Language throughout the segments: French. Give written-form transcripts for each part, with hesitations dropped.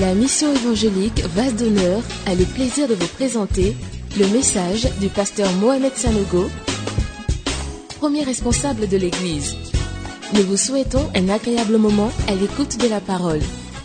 La mission évangélique Vase d'honneur a le plaisir de vous présenter le message du pasteur Mohamed Sanogo, premier responsable de l'Église. Nous vous souhaitons un agréable moment à l'écoute de la parole.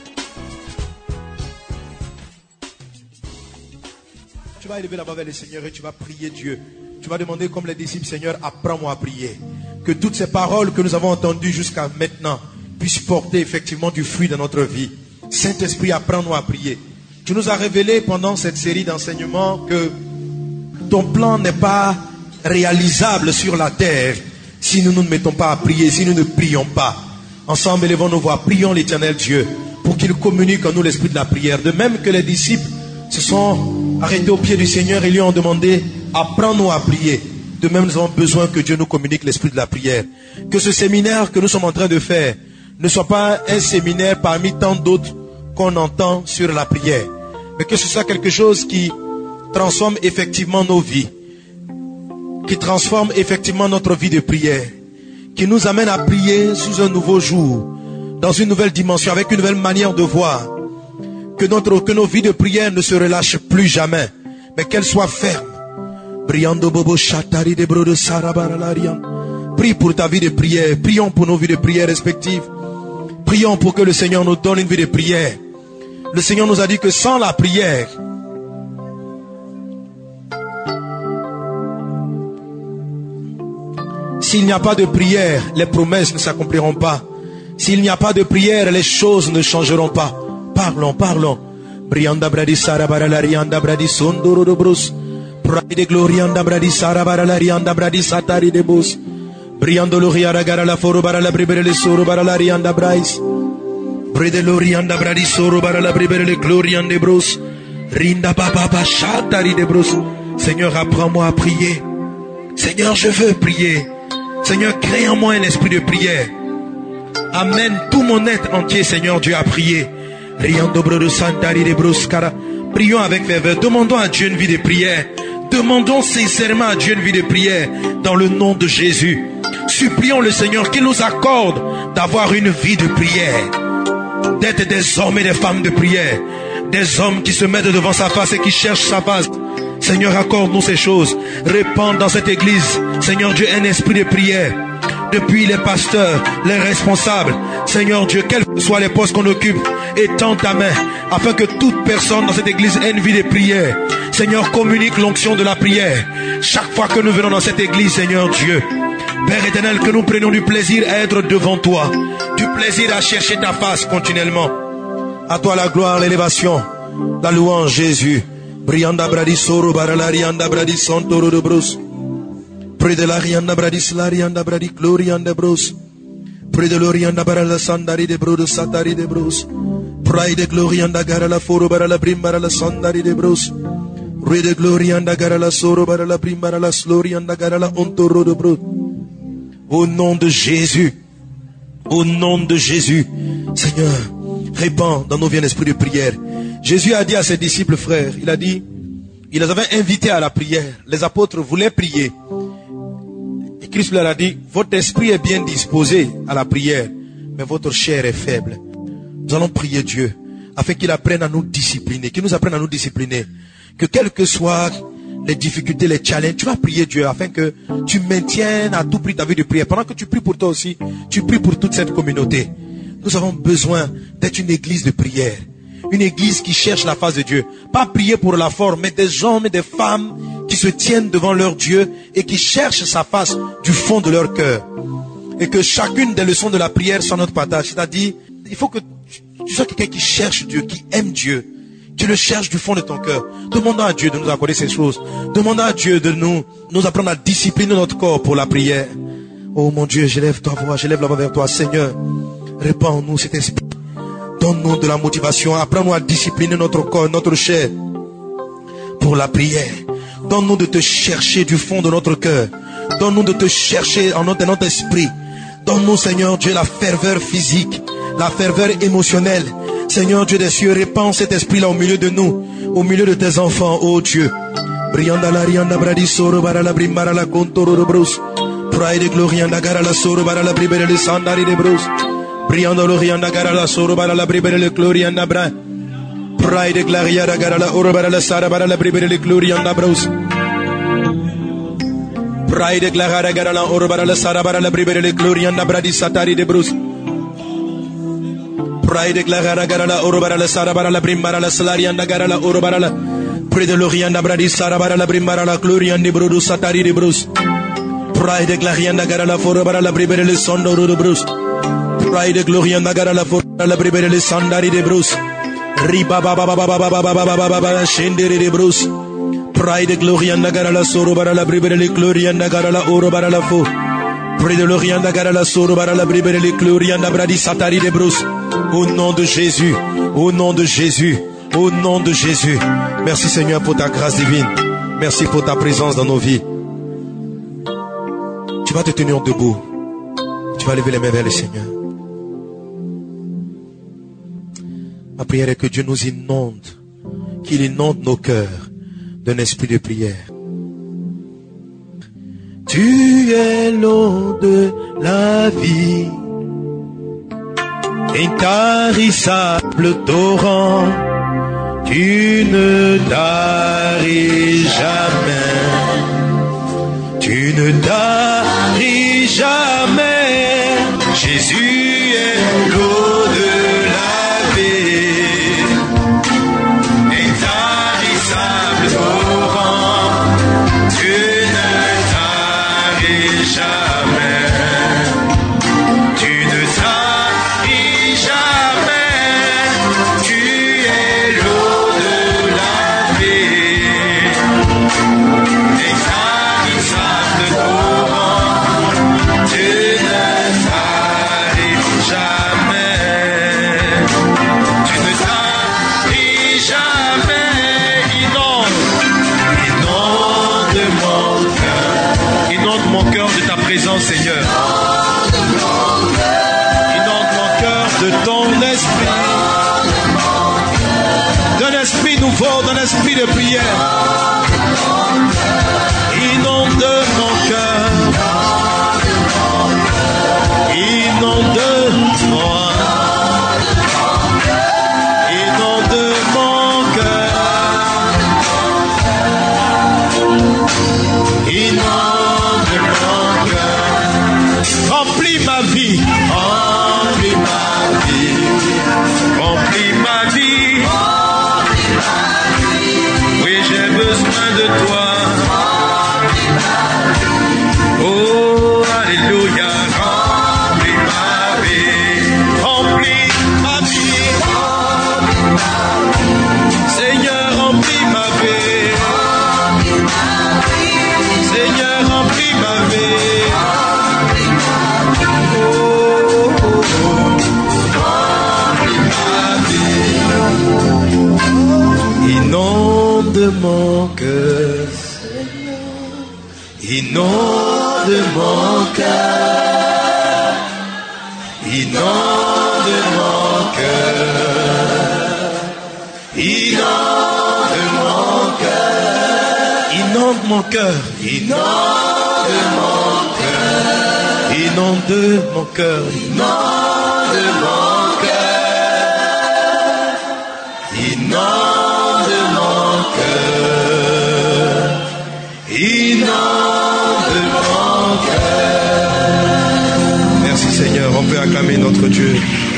Tu vas élever la main vers le Seigneur et tu vas prier Dieu. Tu vas demander comme les disciples, Seigneur, apprends-moi à prier. Que toutes ces paroles que nous avons entendues jusqu'à maintenant puissent porter effectivement du fruit dans notre vie. Saint-Esprit, apprends-nous à prier. Tu nous as révélé pendant cette série d'enseignements que ton plan n'est pas réalisable sur la terre si nous ne nous mettons pas à prier, si nous ne prions pas. Ensemble, élevons nos voix, prions l'Éternel Dieu pour qu'il communique en nous l'esprit de la prière. De même que les disciples se sont arrêtés au pied du Seigneur et lui ont demandé, apprends-nous à prier. De même, nous avons besoin que Dieu nous communique l'esprit de la prière. Que ce séminaire que nous sommes en train de faire ne soit pas un séminaire parmi tant d'autres qu'on entend sur la prière, mais que ce soit quelque chose qui transforme effectivement nos vies, qui transforme effectivement notre vie de prière, qui nous amène à prier sous un nouveau jour, dans une nouvelle dimension, avec une nouvelle manière de voir, que nos vies de prière ne se relâchent plus jamais, mais qu'elles soient fermes. Prie pour ta vie de prière, prions pour nos vies de prière respectives. Prions pour que le Seigneur nous donne une vie de prière. Le Seigneur nous a dit que sans la prière, s'il n'y a pas de prière, les promesses ne s'accompliront pas. S'il n'y a pas de prière, les choses ne changeront pas. Parlons, parlons. Brianda bradi sarabara la rianda bradi sondoro de bros. Pride glorianda bradi sarabara la rianda bradi satari de bos. Briando loriara gara la foro bara la bribere le soro bara la rianda brais. Bride lorianda bradi soro bara la bribere le gloriande bros. Rinda baba satari de bros. Seigneur, apprends-moi à prier. Seigneur, je veux prier. Seigneur, crée en moi un esprit de prière. Amène tout mon être entier, Seigneur Dieu, à prier. Riando bro de santari de bros cara. Prions avec ferveur. Demandons à Dieu une vie de prière. Demandons sincèrement à Dieu une vie de prière dans le nom de Jésus. Supplions le Seigneur qu'il nous accorde d'avoir une vie de prière, d'être des hommes et des femmes de prière, des hommes qui se mettent devant sa face et qui cherchent sa face. Seigneur, accorde-nous ces choses. Répande dans cette église, Seigneur Dieu, un esprit de prière. Depuis les pasteurs, les responsables, Seigneur Dieu, quels que soient les postes qu'on occupe, étends ta main afin que toute personne dans cette église ait une vie de prière. Seigneur, communique l'onction de la prière chaque fois que nous venons dans cette église, Seigneur Dieu. Père éternel, que nous prenions du plaisir à être devant toi, du plaisir à chercher ta face continuellement. À toi la gloire, l'élévation, la louange, Jésus. Brianda bradi soro barala rianda bradi santoro de bros. Près de la rianda bradis la rianda bradi glorianda bros. Près de l'orianda barala sandari de bros de satari de bros. Près de glorianda garala foro barala brimbara sandari de bros. Près de glorianda garala soro barala brimbara slorianda garala ontoro de bros. Au nom de Jésus, au nom de Jésus, Seigneur, répands dans nos vies un esprit de prière. Jésus a dit à ses disciples, frères, il a dit, il les avait invités à la prière. Les apôtres voulaient prier. Et Christ leur a dit, votre esprit est bien disposé à la prière, mais votre chair est faible. Nous allons prier Dieu, afin qu'il apprenne à nous discipliner, qu'il nous apprenne à nous discipliner. Que quelles que soient les difficultés, les challenges, tu vas prier Dieu afin que tu maintiennes à tout prix ta vie de prière. Pendant que tu pries pour toi aussi, tu pries pour toute cette communauté. Nous avons besoin d'être une église de prière. Une église qui cherche la face de Dieu. Pas prier pour la forme, mais des hommes et des femmes qui se tiennent devant leur Dieu et qui cherchent sa face du fond de leur cœur. Et que chacune des leçons de la prière soit notre partage. C'est-à-dire, il faut que tu sois quelqu'un qui cherche Dieu, qui aime Dieu. Tu le cherches du fond de ton cœur. Demandons à Dieu de nous accorder ces choses. Demandons à Dieu de nous apprendre à discipliner notre corps pour la prière. Oh mon Dieu, j'élève ta voix, j'élève la voix vers toi. Seigneur, répands en nous cet esprit. Donne-nous de la motivation. Apprends-nous à discipliner notre corps, notre chair pour la prière. Donne-nous de te chercher du fond de notre cœur. Donne-nous de te chercher en notre esprit. Donne-nous, Seigneur Dieu, la ferveur physique, la ferveur émotionnelle. Seigneur Dieu des cieux, répands cet esprit-là au milieu de nous, au milieu de tes enfants, oh Dieu. Brianda la rianda bradi soro bara la brimbara la contoro de bros. Pride glorianda gara la soro bara la bribere le sandari de bros. Brianda lo rianda gara la soro bara la bribere le glorianda bra. Pride Glaria da Garala Urbarala Sarabara la Bribere Glorianda Bros. Pride Glaria Garala Urbarala Sarabara la Bribere Glorianda Bradi Satari de Bros. Pride Glaria Garala Urbarala Sarabara la Brimbara la Salarianda Garala Urbarala. Pride Lorianda Bradi Sarabara la Brimbara la Glorianda Brudu Satari de Bros. Pride Glarianda Garala Forabara la Bribere le Sondo de Bros. Pride Glorianda Garala Forabara la Bribere le Sandari de Bros. Riba baba baba baba baba baba baba Shendere de Bros. Pride Glorianda Garala Sorobara la Bribere le Glorianda Garala Orobara la Fo. Pride Lorianda Garala Sorobara la Bribere le Glorianda Bradi Satari de Bros. Au nom de Jésus, au nom de Jésus, au nom de Jésus. Merci Seigneur pour ta grâce divine. Merci pour ta présence dans nos vies. Tu vas te tenir debout. Tu vas lever les mains vers le Seigneur. Ma prière est que Dieu nous inonde, qu'il inonde nos cœurs d'un esprit de prière. Tu es l'eau de la vie, intarissable torrent, tu ne taris jamais, tu ne taris jamais. Jésus est l'eau de la vie, intarissable torrent, tu ne taris jamais, tu ne taris jamais, tu es l'eau de la vie, intarissable torrent, tu ne taris jamais, tu ne taris jamais. Inonde mon cœur de ta présence, Seigneur. Inonde mon cœur de ton esprit, d'un esprit nouveau, d'un esprit de prière. Inonde mon cœur, inonde-moi, inonde mon cœur, inonde mon cœur, remplis ma vie, remplis ma vie, remplis ma vie, oui j'ai besoin de toi, oh alléluia, remplis ma vie, remplis ma vie, Seigneur remplis ma vie, Seigneur remplis ma vie, oh, remplis ma vie, inonde mon cœur, inonde mon cœur, inonde mon cœur, inonde mon cœur, inonde mon cœur, inonde mon cœur, inonde mon cœur, inonde mon cœur, inonde mon cœur, inonde mon cœur. Merci Seigneur, on peut acclamer notre Dieu.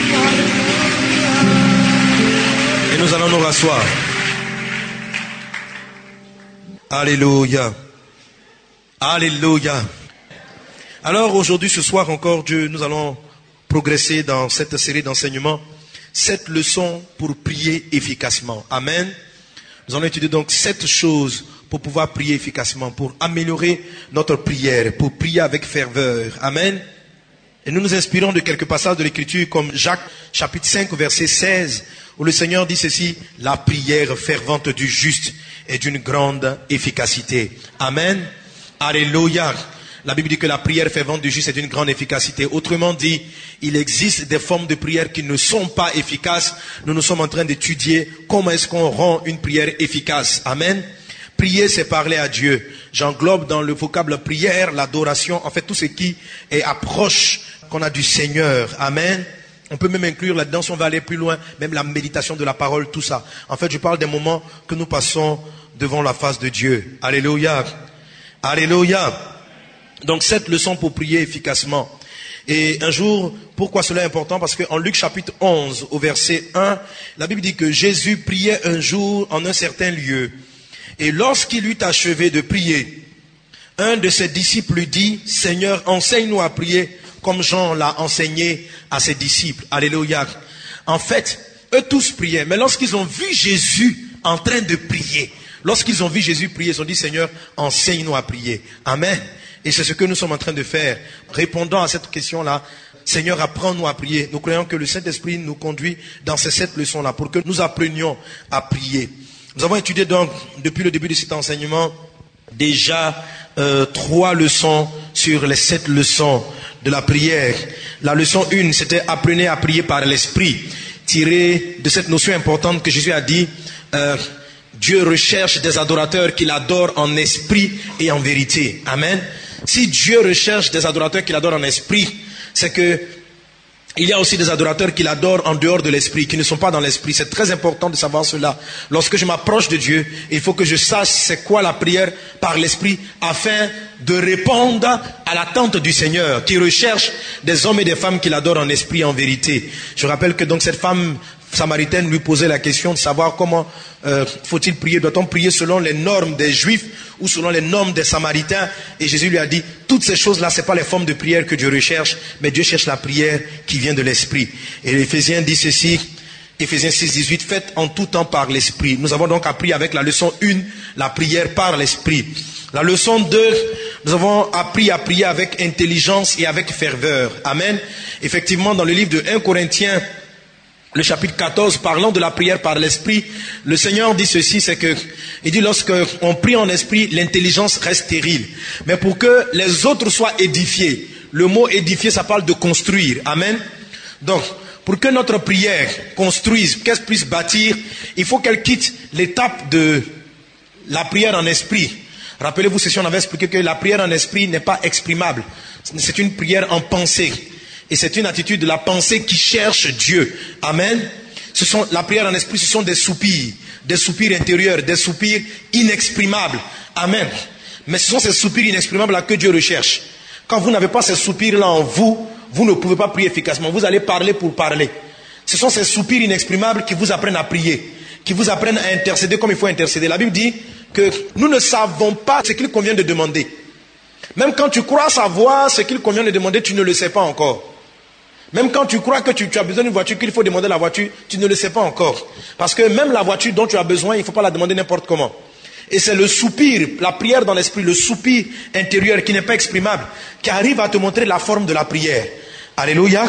Et nous allons nous rasseoir. Alléluia. Alléluia. Alors aujourd'hui, ce soir encore, nous allons progresser dans cette série d'enseignements. 7 leçons pour prier efficacement. Amen. Nous allons étudier donc 7 choses pour pouvoir prier efficacement, pour améliorer notre prière, pour prier avec ferveur. Amen. Et nous nous inspirons de quelques passages de l'Écriture comme Jacques chapitre 5 verset 16 où le Seigneur dit ceci: la prière fervente du juste est d'une grande efficacité. Amen. Alléluia. La Bible dit que la prière fervente du juste est d'une grande efficacité. Autrement dit, il existe des formes de prière qui ne sont pas efficaces. Nous sommes en train d'étudier comment est-ce qu'on rend une prière efficace. Amen. Prier, c'est parler à Dieu. J'englobe dans le vocable prière, l'adoration, en fait tout ce qui est approche qu'on a du Seigneur. Amen. On peut même inclure là-dedans, si on va aller plus loin, même la méditation de la parole, tout ça. En fait, je parle des moments que nous passons devant la face de Dieu. Alléluia. Alléluia. Donc, 7 leçons pour prier efficacement. Et un jour, pourquoi cela est important? Parce qu'en Luc chapitre 11, au verset 1, la Bible dit que Jésus priait un jour en un certain lieu. Et lorsqu'il eut achevé de prier, un de ses disciples lui dit, Seigneur, enseigne-nous à prier comme Jean l'a enseigné à ses disciples. Alléluia. En fait, eux tous priaient. Mais lorsqu'ils ont vu Jésus en train de prier, lorsqu'ils ont vu Jésus prier, ils ont dit, Seigneur, enseigne-nous à prier. Amen. Et c'est ce que nous sommes en train de faire. Répondant à cette question-là, Seigneur, apprends-nous à prier. Nous croyons que le Saint-Esprit nous conduit dans ces 7 leçons-là pour que nous apprenions à prier. Nous avons étudié donc, depuis le début de cet enseignement, déjà 3 leçons sur les 7 leçons de la prière. La leçon 1, c'était apprenez à prier par l'Esprit, tiré de cette notion importante que Jésus a dit, Dieu recherche des adorateurs qui l'adorent en esprit et en vérité. Amen. Si Dieu recherche des adorateurs qui l'adorent en esprit, c'est que il y a aussi des adorateurs qui l'adorent en dehors de l'esprit, qui ne sont pas dans l'esprit. C'est très important de savoir cela. Lorsque je m'approche de Dieu, il faut que je sache c'est quoi la prière par l'esprit afin de répondre à l'attente du Seigneur qui recherche des hommes et des femmes qui l'adorent en esprit et en vérité. Je rappelle que donc cette femme samaritaine lui posait la question de savoir comment faut-il prier. Doit-on prier selon les normes des Juifs ou selon les normes des Samaritains? Et Jésus lui a dit, toutes ces choses-là, c'est pas les formes de prière que Dieu recherche, mais Dieu cherche la prière qui vient de l'Esprit. Et l'Éphésiens dit ceci, Éphésiens 6, 18, faites en tout temps par l'Esprit. Nous avons donc appris avec la leçon 1, la prière par l'Esprit. La leçon 2, nous avons appris à prier avec intelligence et avec ferveur. Amen. Effectivement, dans le livre de 1 Corinthiens, le chapitre 14, parlant de la prière par l'esprit, le Seigneur dit ceci, c'est que, il dit lorsque on prie en esprit, l'intelligence reste stérile. Mais pour que les autres soient édifiés, le mot édifier, ça parle de construire. Amen. Donc, pour que notre prière construise, qu'elle puisse bâtir, il faut qu'elle quitte l'étape de la prière en esprit. Rappelez-vous, ceci, on avait expliqué que la prière en esprit n'est pas exprimable. C'est une prière en pensée. Et c'est une attitude de la pensée qui cherche Dieu. Amen. La prière en esprit, ce sont des soupirs intérieurs, des soupirs inexprimables. Amen. Mais ce sont ces soupirs inexprimables-là que Dieu recherche. Quand vous n'avez pas ces soupirs-là en vous, vous ne pouvez pas prier efficacement. Vous allez parler pour parler. Ce sont ces soupirs inexprimables qui vous apprennent à prier, qui vous apprennent à intercéder comme il faut intercéder. La Bible dit que nous ne savons pas ce qu'il convient de demander. Même quand tu crois savoir ce qu'il convient de demander, tu ne le sais pas encore. Même quand tu crois que tu as besoin d'une voiture, qu'il faut demander la voiture, tu ne le sais pas encore. Parce que même la voiture dont tu as besoin, il ne faut pas la demander n'importe comment. Et c'est le soupir, la prière dans l'esprit, le soupir intérieur qui n'est pas exprimable, qui arrive à te montrer la forme de la prière. Alléluia.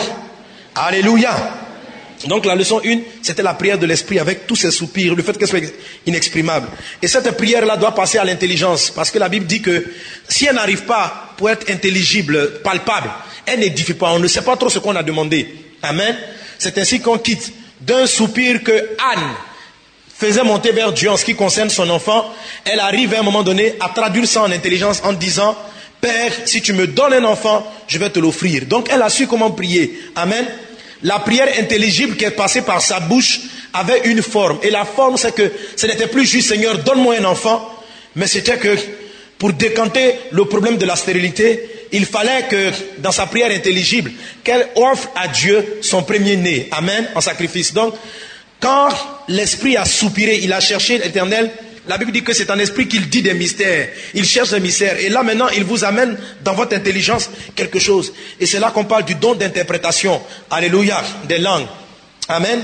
Alléluia. Donc la leçon 1, c'était la prière de l'esprit avec tous ces soupirs, le fait qu'elle soit inexprimable. Et cette prière-là doit passer à l'intelligence, parce que la Bible dit que si elle n'arrive pas pour être intelligible, palpable, elle n'édifie pas, on ne sait pas trop ce qu'on a demandé. Amen. C'est ainsi qu'on quitte d'un soupir que Anne faisait monter vers Dieu en ce qui concerne son enfant. Elle arrive à un moment donné à traduire ça en intelligence en disant, Père, si tu me donnes un enfant, je vais te l'offrir. Donc elle a su comment prier. Amen. La prière intelligible qui est passée par sa bouche avait une forme. Et la forme, c'est que ce n'était plus juste, Seigneur, donne-moi un enfant. Mais c'était que pour décanter le problème de la stérilité, il fallait que dans sa prière intelligible, qu'elle offre à Dieu son premier-né. Amen, en sacrifice. Donc, quand l'esprit a soupiré, il a cherché l'Éternel. La Bible dit que c'est un esprit qu'il dit des mystères. Il cherche des mystères. Et là maintenant, il vous amène dans votre intelligence quelque chose. Et c'est là qu'on parle du don d'interprétation. Alléluia. Des langues. Amen.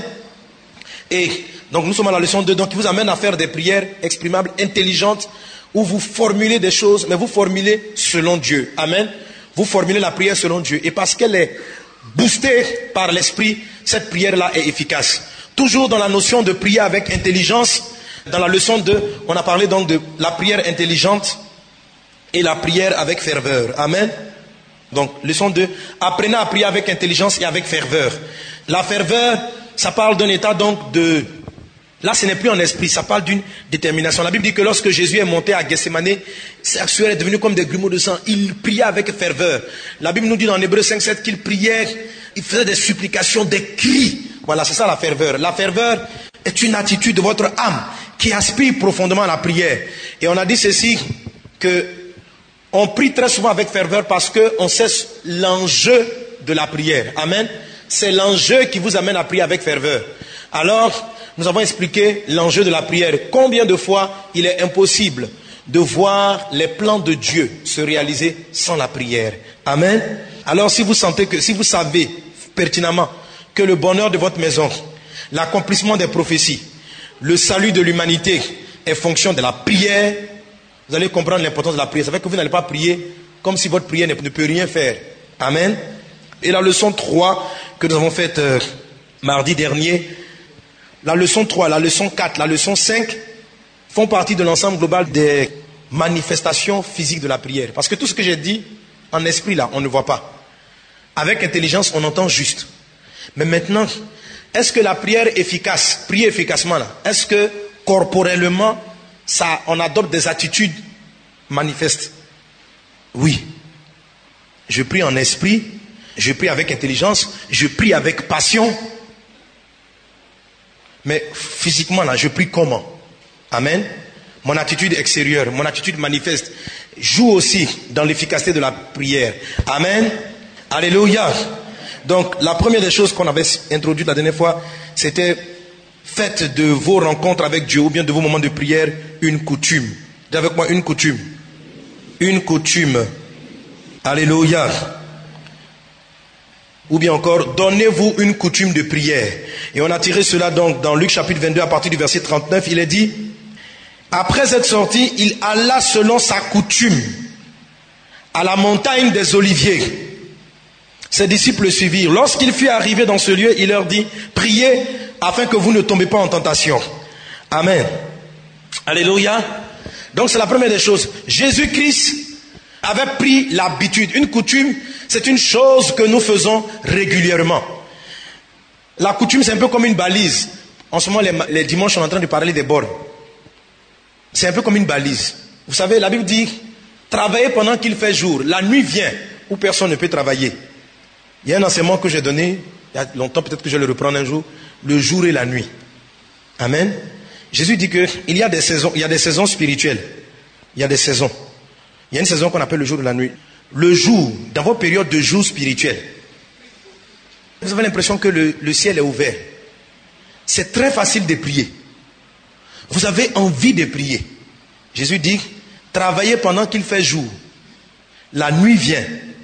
Et donc nous sommes à la leçon 2. Donc il vous amène à faire des prières exprimables, intelligentes, où vous formulez des choses, mais vous formulez selon Dieu. Amen. Vous formulez la prière selon Dieu. Et parce qu'elle est boostée par l'esprit, cette prière-là est efficace. Toujours dans la notion de prier avec intelligence. Dans la leçon 2, on a parlé donc de la prière intelligente et la prière avec ferveur. Amen. Donc, leçon 2, apprenez à prier avec intelligence et avec ferveur. La ferveur, ça parle d'un état donc Là, ce n'est plus en esprit, ça parle d'une détermination. La Bible dit que lorsque Jésus est monté à Gethsémane, ses sueur est devenue comme des grumeaux de sang. Il priait avec ferveur. La Bible nous dit dans Hébreux 5:7 qu'il priait, il faisait des supplications, des cris. Voilà, c'est ça la ferveur. La ferveur est une attitude de votre âme qui aspire profondément à la prière. Et on a dit ceci, que on prie très souvent avec ferveur parce qu'on sait l'enjeu de la prière. Amen. C'est l'enjeu qui vous amène à prier avec ferveur. Alors, nous avons expliqué l'enjeu de la prière. Combien de fois il est impossible de voir les plans de Dieu se réaliser sans la prière. Amen. Alors si vous savez pertinemment que le bonheur de votre maison, l'accomplissement des prophéties, le salut de l'humanité est fonction de la prière, vous allez comprendre l'importance de la prière. Ça fait que vous n'allez pas prier comme si votre prière ne peut rien faire. Amen. Et la leçon 3 que nous avons faite mardi dernier, la leçon 3, la leçon 4, la leçon 5 font partie de l'ensemble global des manifestations physiques de la prière. Parce que tout ce que j'ai dit, en esprit là, on ne voit pas. Avec intelligence, on entend juste. Mais maintenant, est-ce que la prière efficace, prier efficacement là, est-ce que corporellement, on adopte des attitudes manifestes? Oui. Je prie en esprit, je prie avec intelligence, je prie avec passion. Mais physiquement là, je prie comment? Amen. Mon attitude extérieure, mon attitude manifeste joue aussi dans l'efficacité de la prière. Amen. Alléluia. Donc la première des choses qu'on avait introduite la dernière fois, c'était faites de vos rencontres avec Dieu ou bien de vos moments de prière une coutume. Dites avec moi, une coutume. Une coutume. Alléluia. Ou bien encore, donnez-vous une coutume de prière. Et on a tiré cela donc dans Luc chapitre 22 à partir du verset 39. Il est dit, après être sorti, il alla selon sa coutume à la montagne des Oliviers. Ses disciples le suivirent. Lorsqu'il fut arrivé dans ce lieu, il leur dit, priez afin que vous ne tombez pas en tentation. Amen. Alléluia. Donc c'est la première des choses. Jésus-Christ avait pris l'habitude. Une coutume, c'est une chose que nous faisons régulièrement. La coutume, c'est un peu comme une balise. En ce moment, les dimanches, on est en train de parler des bornes. C'est un peu comme une balise. Vous savez, la Bible dit, travaillez pendant qu'il fait jour. La nuit vient où personne ne peut travailler. Il y a un enseignement que j'ai donné, il y a longtemps, peut-être que je vais le reprendre un jour, le jour et la nuit. Amen. Jésus dit qu'il y a des saisons spirituelles. Il y a des saisons. Il y a une saison qu'on appelle le jour et la nuit. Le jour, dans vos périodes de jour spirituel, vous avez l'impression que le ciel est ouvert. C'est très facile de prier. Vous avez envie de prier. Jésus dit, travaillez pendant qu'il fait jour. La nuit vient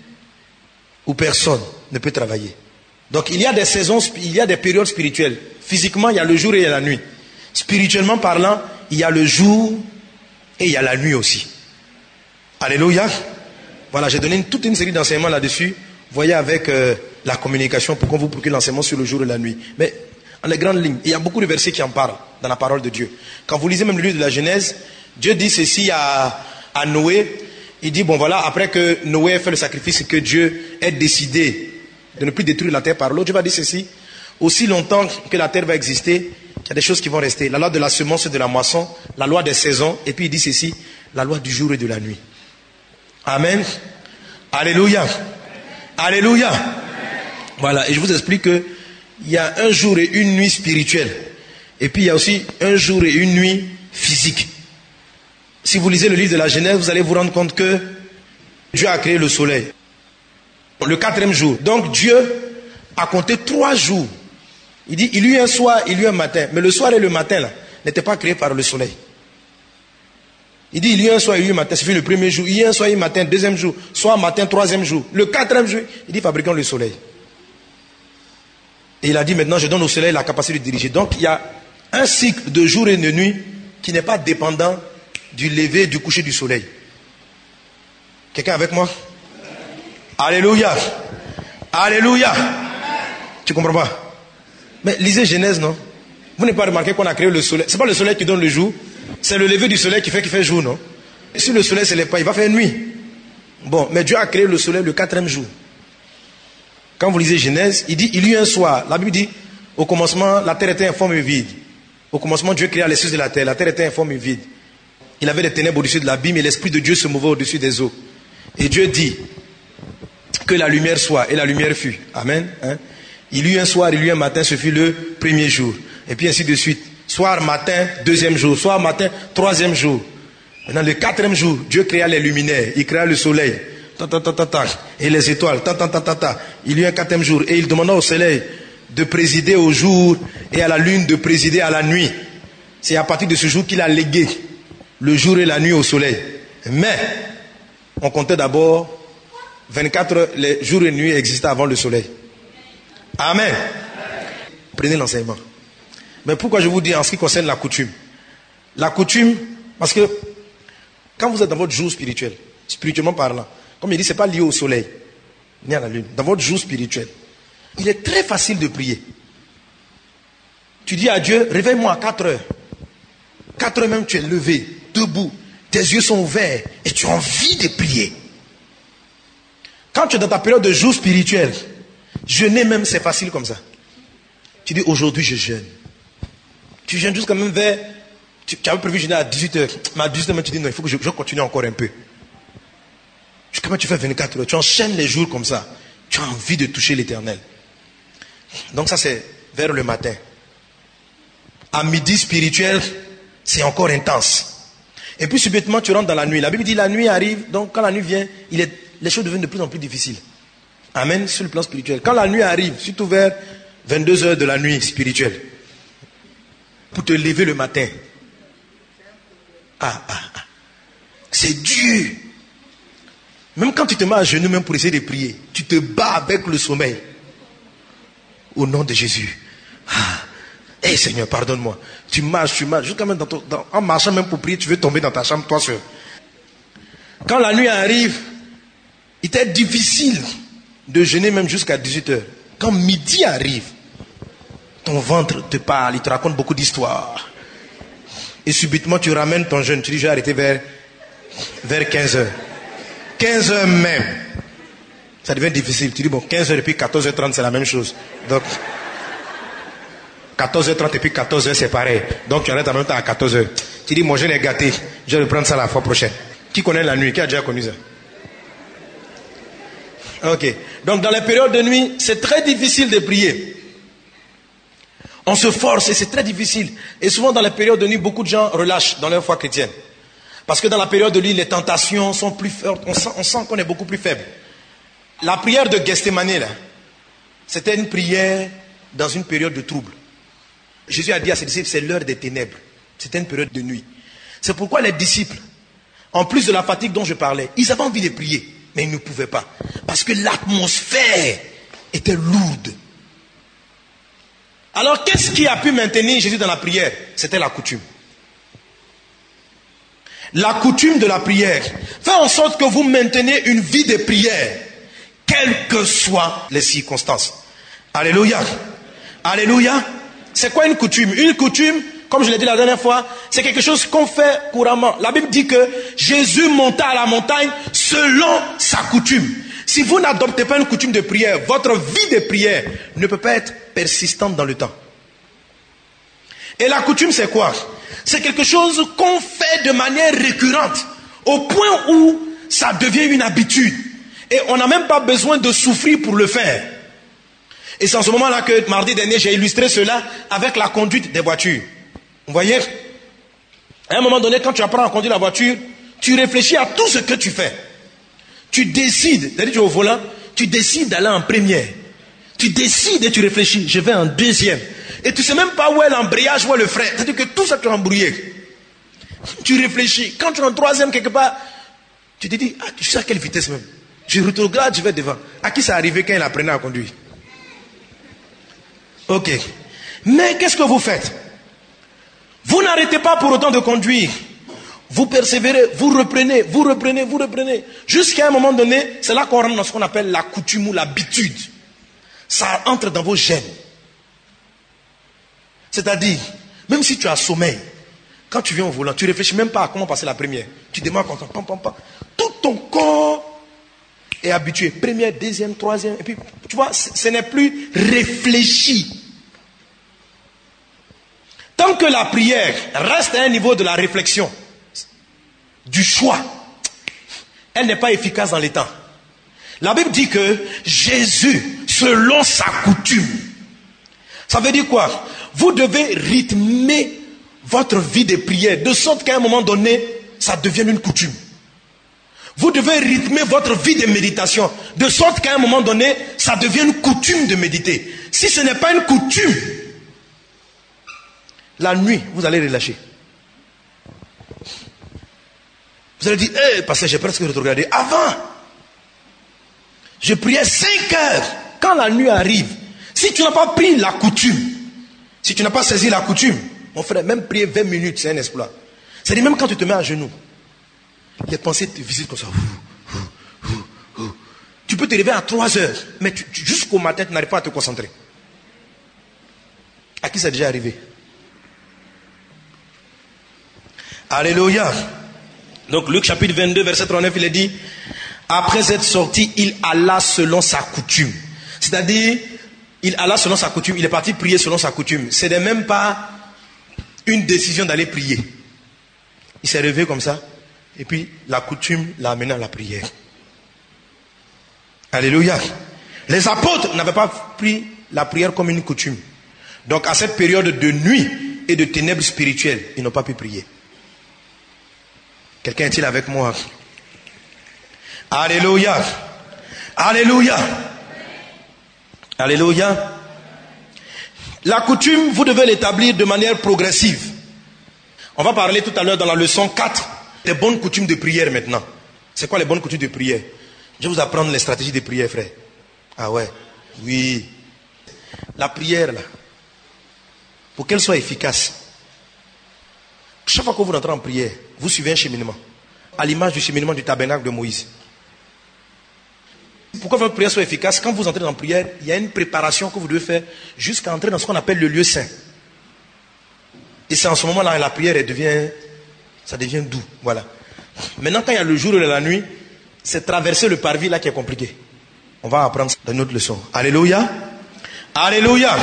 où personne ne peut travailler. Donc il y a des saisons, il y a des périodes spirituelles. Physiquement, il y a le jour et il y a la nuit. Spirituellement parlant, il y a le jour et il y a la nuit aussi. Alléluia. Voilà, j'ai donné toute une série d'enseignements là-dessus. Voyez avec la communication pour qu'on vous procure l'enseignement sur le jour et la nuit. Mais en les grandes lignes, il y a beaucoup de versets qui en parlent dans la parole de Dieu. Quand vous lisez même le livre de la Genèse, Dieu dit ceci à Noé. Il dit, bon voilà, après que Noé ait fait le sacrifice et que Dieu ait décidé de ne plus détruire la terre par l'eau, Dieu va dire ceci, aussi longtemps que la terre va exister, il y a des choses qui vont rester. La loi de la semence et de la moisson, la loi des saisons, et puis il dit ceci, la loi du jour et de la nuit. Amen. Alléluia. Alléluia. Voilà, et je vous explique qu'il y a un jour et une nuit spirituelle. Et puis il y a aussi un jour et une nuit physique. Si vous lisez le livre de la Genèse, vous allez vous rendre compte que Dieu a créé le soleil. Le 4e jour. Donc Dieu a compté 3 jours. Il dit, il y eut un soir, il y eut un matin. Mais le soir et le matin, là, n'étaient pas créés par le soleil. Il dit, il y eut un soir, il y eut un matin. C'est le 1er jour. Il y eut un soir, il y eut un matin, 2e jour. Soir, matin, 3e jour. Le 4e jour, il dit, fabriquons le soleil. Et il a dit, maintenant, je donne au soleil la capacité de diriger. Donc, il y a un cycle de jour et de nuit qui n'est pas dépendant du lever et du coucher du soleil. Quelqu'un avec moi? Alléluia. Alléluia. Tu comprends pas? Mais lisez Genèse, non? Vous n'avez pas remarqué qu'on a créé le soleil? C'est pas le soleil qui donne le jour. C'est le lever du soleil qui fait jour, non? Et si le soleil ne se lève pas, il va faire nuit. Bon, mais Dieu a créé le soleil le 4e jour. Quand vous lisez Genèse, il dit, il y eut un soir. La Bible dit, au commencement, la terre était informe et vide. Au commencement, Dieu créa les cieux de la terre. La terre était informe et vide. Il avait des ténèbres au-dessus de l'abîme et l'Esprit de Dieu se mouvait au-dessus des eaux. Et Dieu dit que la lumière soit, et la lumière fut. Amen. Hein? Il y eut un soir, il y eut un matin, ce fut le premier jour. Et puis ainsi de suite. Soir, matin, deuxième jour. Soir, matin, troisième jour. Maintenant, le quatrième jour, Dieu créa les luminaires. Il créa le soleil. Et les étoiles. Il y eut un quatrième jour. Et il demanda au soleil de présider au jour et à la lune de présider à la nuit. C'est à partir de ce jour qu'il a légué le jour et la nuit au soleil. Mais, on comptait d'abord 24 heures, les jours et les nuits existaient avant le soleil. Amen. Prenez l'enseignement. Mais pourquoi je vous dis en ce qui concerne la coutume? La coutume, parce que quand vous êtes dans votre jour spirituel, spirituellement parlant, comme il dit, ce n'est pas lié au soleil, ni à la lune. Dans votre jour spirituel, il est très facile de prier. Tu dis à Dieu, réveille-moi à 4 heures. 4 heures même, tu es levé, debout, tes yeux sont ouverts et tu as envie de prier. Quand tu es dans ta période de jour spirituel, jeûner même, c'est facile comme ça. Tu dis, aujourd'hui, je jeûne. Tu jeûnes jusqu'à même vers... Tu avais prévu jeûner à 18h. Mais à 18h, tu dis, non, il faut que je continue encore un peu. Jusqu'à même, tu fais 24 heures. Tu enchaînes les jours comme ça. Tu as envie de toucher l'Éternel. Donc ça, c'est vers le matin. À midi spirituel, c'est encore intense. Et puis subitement, tu rentres dans la nuit. La Bible dit, la nuit arrive. Donc quand la nuit vient, les choses deviennent de plus en plus difficiles. Amen, sur le plan spirituel. Quand la nuit arrive, surtout vers 22 heures de la nuit spirituelle, pour te lever le matin. C'est dur. Même quand tu te mets à genoux, même pour essayer de prier, tu te bats avec le sommeil. Au nom de Jésus. Seigneur, pardonne-moi. Tu marches, jusqu'à même en marchant même pour prier, tu veux tomber dans ta chambre, toi seul. Quand la nuit arrive, il était difficile de jeûner même jusqu'à 18h. Quand midi arrive, ton ventre te parle, il te raconte beaucoup d'histoires. Et subitement, tu ramènes ton jeûne. Tu dis, je vais arrêter vers 15h. 15h même. Ça devient difficile. Tu dis, bon, 15h et puis 14h30, c'est la même chose. Donc, 14h30 et puis 14h, c'est pareil. Donc, tu arrêtes en même temps à 14h. Tu dis, mon jeûne est gâté. Je vais reprendre ça la fois prochaine. Qui connaît la nuit? Qui a déjà connu ça? Ok. Donc, dans les périodes de nuit, c'est très difficile de prier. On se force et c'est très difficile. Et souvent, dans les périodes de nuit, beaucoup de gens relâchent dans leur foi chrétienne. Parce que dans la période de nuit, les tentations sont plus fortes. On sent qu'on est beaucoup plus faible. La prière de Gethsémani, là, c'était une prière dans une période de trouble. Jésus a dit à ses disciples, c'est l'heure des ténèbres. C'était une période de nuit. C'est pourquoi les disciples, en plus de la fatigue dont je parlais, ils avaient envie de prier, mais ils ne pouvaient pas. Parce que l'atmosphère était lourde. Alors, qu'est-ce qui a pu maintenir Jésus dans la prière? C'était la coutume. La coutume de la prière fait en sorte que vous maintenez une vie de prière, quelles que soient les circonstances. Alléluia. Alléluia. C'est quoi une coutume? Une coutume, comme je l'ai dit la dernière fois, c'est quelque chose qu'on fait couramment. La Bible dit que Jésus monta à la montagne selon sa coutume. Si vous n'adoptez pas une coutume de prière, votre vie de prière ne peut pas être persistante dans le temps. Et la coutume, c'est quoi? C'est quelque chose qu'on fait de manière récurrente, au point où ça devient une habitude. Et on n'a même pas besoin de souffrir pour le faire. Et c'est en ce moment-là que mardi dernier, j'ai illustré cela avec la conduite des voitures. Vous voyez? À un moment donné, quand tu apprends à conduire la voiture, tu réfléchis à tout ce que tu fais. Tu décides, c'est-à-dire tu es au volant, tu décides d'aller en première. Tu décides et tu réfléchis, je vais en deuxième. Et tu ne sais même pas où est l'embrayage, où est le frein. C'est-à-dire que tout ça tu es embrouillé. Tu réfléchis. Quand tu es en troisième quelque part, tu te dis, je sais à quelle vitesse même. Je retrograde, je vais devant. À qui ça arrivé quand il apprenait à conduire? Ok. Mais qu'est-ce que vous faites? Vous n'arrêtez pas pour autant de conduire. Vous persévérez, vous reprenez. Jusqu'à un moment donné, c'est là qu'on rentre dans ce qu'on appelle la coutume ou l'habitude. Ça entre dans vos gènes. C'est-à-dire, même si tu as sommeil, quand tu viens au volant, tu ne réfléchis même pas à comment passer la première. Tu démarres comme ça, tout ton corps est habitué. Première, deuxième, troisième, et puis, tu vois, ce n'est plus réfléchi. Tant que la prière reste à un niveau de la réflexion, du choix, elle n'est pas efficace dans les temps. La Bible dit que Jésus, selon sa coutume, ça veut dire quoi? Vous devez rythmer votre vie de prière de sorte qu'à un moment donné, ça devienne une coutume. Vous devez rythmer votre vie de méditation de sorte qu'à un moment donné, ça devienne une coutume de méditer. Si ce n'est pas une coutume, la nuit, vous allez relâcher. Vous allez dire, parce que j'ai presque rétrogradé. Avant, je priais 5 heures. Quand la nuit arrive, si tu n'as pas pris la coutume, si tu n'as pas saisi la coutume, mon frère, même prier 20 minutes, c'est un exploit. C'est-à-dire même quand tu te mets à genoux, les pensées te visitent comme ça. Tu peux te lever à 3 heures, mais jusqu'au matin, tu n'arrives pas à te concentrer. À qui c'est déjà arrivé? Alléluia. Donc Luc chapitre 22, verset 39, il est dit, après être sorti, il alla selon sa coutume. C'est-à-dire, il alla selon sa coutume, il est parti prier selon sa coutume. Ce n'est même pas une décision d'aller prier. Il s'est réveillé comme ça, et puis la coutume l'a amené à la prière. Alléluia. Les apôtres n'avaient pas pris la prière comme une coutume. Donc à cette période de nuit et de ténèbres spirituelles, ils n'ont pas pu prier. Quelqu'un est-il avec moi? Alléluia. Alléluia. Alléluia. La coutume, vous devez l'établir de manière progressive. On va parler tout à l'heure dans la leçon 4 des bonnes coutumes de prière maintenant. C'est quoi les bonnes coutumes de prière? Je vais vous apprendre les stratégies de prière, frère. Ah ouais? Oui. La prière, là, pour qu'elle soit efficace, chaque fois que vous rentrez en prière, vous suivez un cheminement. À l'image du cheminement du tabernacle de Moïse. Pourquoi votre prière soit efficace? Quand vous entrez en prière, il y a une préparation que vous devez faire jusqu'à entrer dans ce qu'on appelle le lieu saint. Et c'est en ce moment-là que la prière ça devient doux. Voilà. Maintenant, quand il y a le jour et la nuit, c'est traverser le parvis là qui est compliqué. On va apprendre ça dans une autre leçon. Alléluia. Alléluia.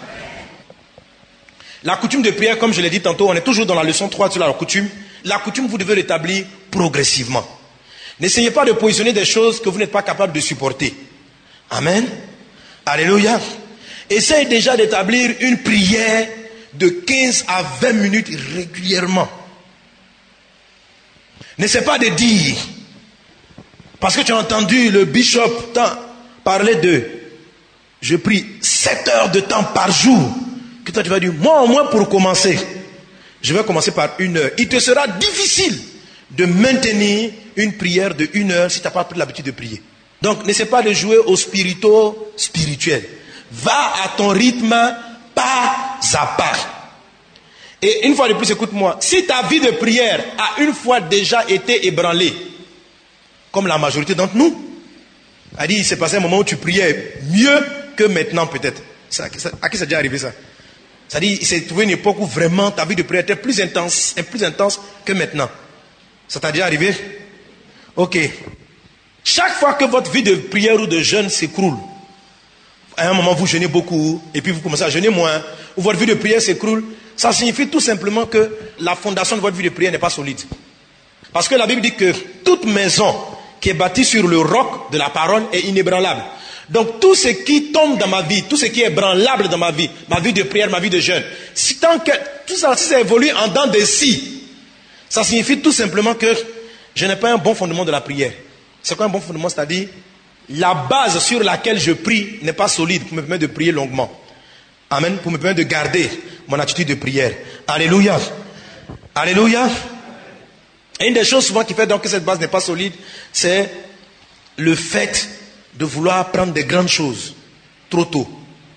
La coutume de prière, comme je l'ai dit tantôt, on est toujours dans la leçon 3 sur la coutume. La coutume, vous devez l'établir progressivement. N'essayez pas de positionner des choses que vous n'êtes pas capable de supporter. Amen. Alléluia. Essayez déjà d'établir une prière de 15 à 20 minutes régulièrement. N'essayez pas de dire, parce que tu as entendu le bishop parler de, je prie 7 heures de temps par jour, que toi tu vas dire, moi au moins pour commencer, je vais commencer par 1 heure. Il te sera difficile de maintenir une prière de 1 heure si tu n'as pas pris l'habitude de prier. Donc n'essaie pas de jouer au spirituel. Va à ton rythme, pas à pas. Et une fois de plus, écoute-moi, si ta vie de prière a une fois déjà été ébranlée, comme la majorité d'entre nous, a dit, il s'est passé un moment où tu priais mieux que maintenant peut-être. À qui c'est déjà arrivé ça? C'est-à-dire, il s'est trouvé une époque où vraiment ta vie de prière était plus intense que maintenant. Ça t'a déjà arrivé? Ok. Chaque fois que votre vie de prière ou de jeûne s'écroule, à un moment vous jeûnez beaucoup, et puis vous commencez à jeûner moins, ou votre vie de prière s'écroule, ça signifie tout simplement que la fondation de votre vie de prière n'est pas solide. Parce que la Bible dit que toute maison qui est bâtie sur le roc de la parole est inébranlable. Donc tout ce qui tombe dans ma vie, tout ce qui est branlable dans ma vie de prière, ma vie de jeûne, si ça évolue en dents de scie, ça signifie tout simplement que je n'ai pas un bon fondement de la prière. C'est quoi un bon fondement? C'est-à-dire, la base sur laquelle je prie n'est pas solide pour me permettre de prier longuement. Amen. Pour me permettre de garder mon attitude de prière. Alléluia. Alléluia. Et une des choses souvent qui fait donc que cette base n'est pas solide, c'est le fait de vouloir prendre des grandes choses trop tôt.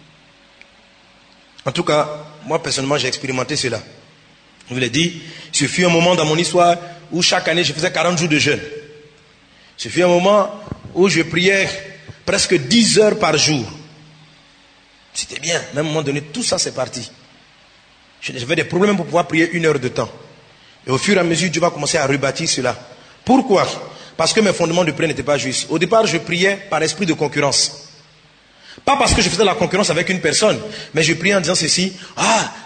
En tout cas, moi personnellement j'ai expérimenté cela. Je vous l'ai dit, ce fut un moment dans mon histoire où chaque année je faisais 40 jours de jeûne. Ce fut un moment où je priais presque 10 heures par jour. C'était bien, mais à un moment donné, tout ça c'est parti. J'avais des problèmes pour pouvoir prier 1 heure de temps. Et au fur et à mesure, Dieu va commencer à rebâtir cela. Pourquoi? Parce que mes fondements de prière n'étaient pas justes. Au départ, je priais par esprit de concurrence. Pas parce que je faisais la concurrence avec une personne, mais je priais en disant ceci,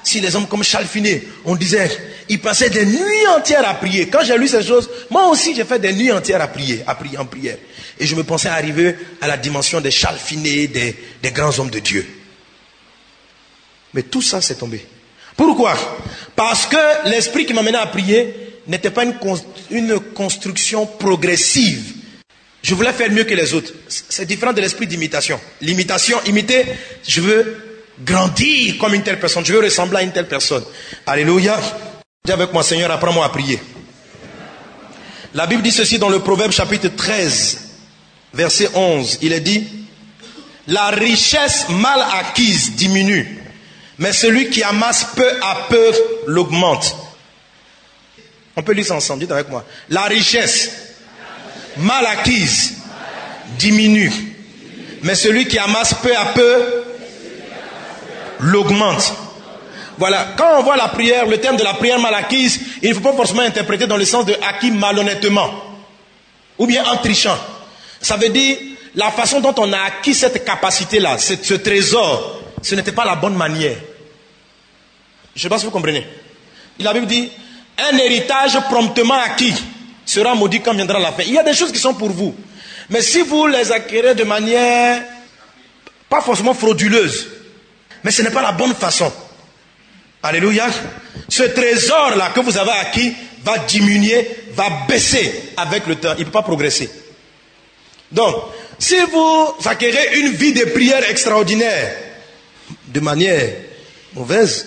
si les hommes comme Charles Finet, on disait, ils passaient des nuits entières à prier. Quand j'ai lu ces choses, moi aussi j'ai fait des nuits entières à prier en prière. Et je me pensais arriver à la dimension des Charles Finet, des grands hommes de Dieu. Mais tout ça c'est tombé. Pourquoi? Parce que l'esprit qui m'amenait à prier n'était pas une construction progressive. Je voulais faire mieux que les autres. C'est différent de l'esprit d'imitation. L'imitation, imiter, je veux grandir comme une telle personne. Je veux ressembler à une telle personne. Alléluia. Dis avec moi, Seigneur, apprends-moi à prier. La Bible dit ceci dans le Proverbe chapitre 13, verset 11. Il est dit, la richesse mal acquise diminue, mais celui qui amasse peu à peu l'augmente. On peut lire ça ensemble, dites avec moi. La richesse mal acquise diminue, mais celui qui amasse peu à peu l'augmente. Voilà, quand on voit la prière, le terme de la prière mal acquise, il ne faut pas forcément interpréter dans le sens de acquis malhonnêtement ou bien en trichant. Ça veut dire la façon dont on a acquis cette capacité-là, ce trésor, ce n'était pas la bonne manière. Je ne sais pas si vous comprenez. La Bible dit, un héritage promptement acquis sera maudit quand viendra la fin. Il y a des choses qui sont pour vous. Mais si vous les acquérez de manière pas forcément frauduleuse, mais ce n'est pas la bonne façon. Alléluia. Ce trésor-là que vous avez acquis va diminuer, va baisser avec le temps. Il ne peut pas progresser. Donc, si vous acquérez une vie de prière extraordinaire de manière mauvaise,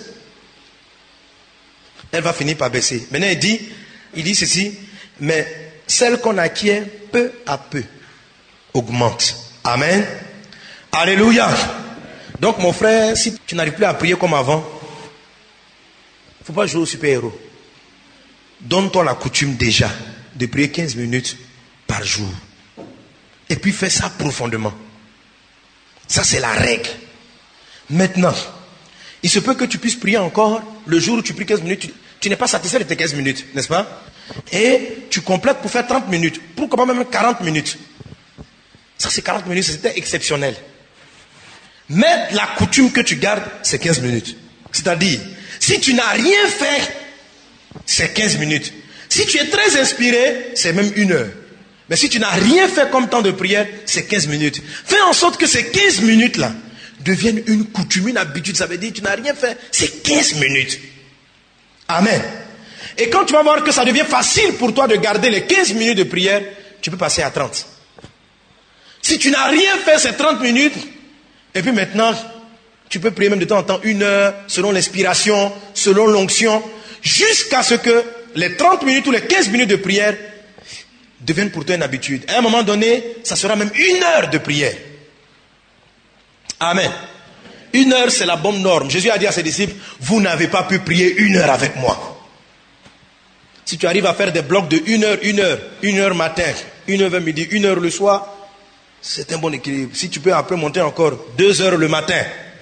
elle va finir par baisser. Maintenant, il dit ceci, mais celle qu'on acquiert peu à peu augmente. Amen. Alléluia. Donc, mon frère, si tu n'arrives plus à prier comme avant, il ne faut pas jouer au super-héros. Donne-toi la coutume déjà de prier 15 minutes par jour. Et puis fais ça profondément. Ça, c'est la règle. Maintenant, il se peut que tu puisses prier encore le jour où tu pries 15 minutes. Tu n'es pas satisfait de tes 15 minutes, n'est-ce pas? Et tu complètes pour faire 30 minutes. Pourquoi pas même 40 minutes? Ça, c'est 40 minutes, c'était exceptionnel. Mais la coutume que tu gardes, c'est 15 minutes. C'est-à-dire, si tu n'as rien fait, c'est 15 minutes. Si tu es très inspiré, c'est même 1 heure. Mais si tu n'as rien fait comme temps de prière, c'est 15 minutes. Fais en sorte que ces 15 minutes-là deviennent une coutume, une habitude. Ça veut dire que tu n'as rien fait, c'est 15 minutes. Amen. Et quand tu vas voir que ça devient facile pour toi de garder les 15 minutes de prière, tu peux passer à 30. Si tu n'as rien fait ces 30 minutes, et puis maintenant, tu peux prier même de temps en temps 1 heure, selon l'inspiration, selon l'onction, jusqu'à ce que les 30 minutes ou les 15 minutes de prière deviennent pour toi une habitude. À un moment donné, ça sera même 1 heure de prière. Amen. 1 heure, c'est la bonne norme. Jésus a dit à ses disciples, vous n'avez pas pu prier 1 heure avec moi. Si tu arrives à faire des blocs de 1 heure, 1 heure matin, 1 heure vers midi, 1 heure le soir, c'est un bon équilibre. Si tu peux après monter encore 2 heures le matin,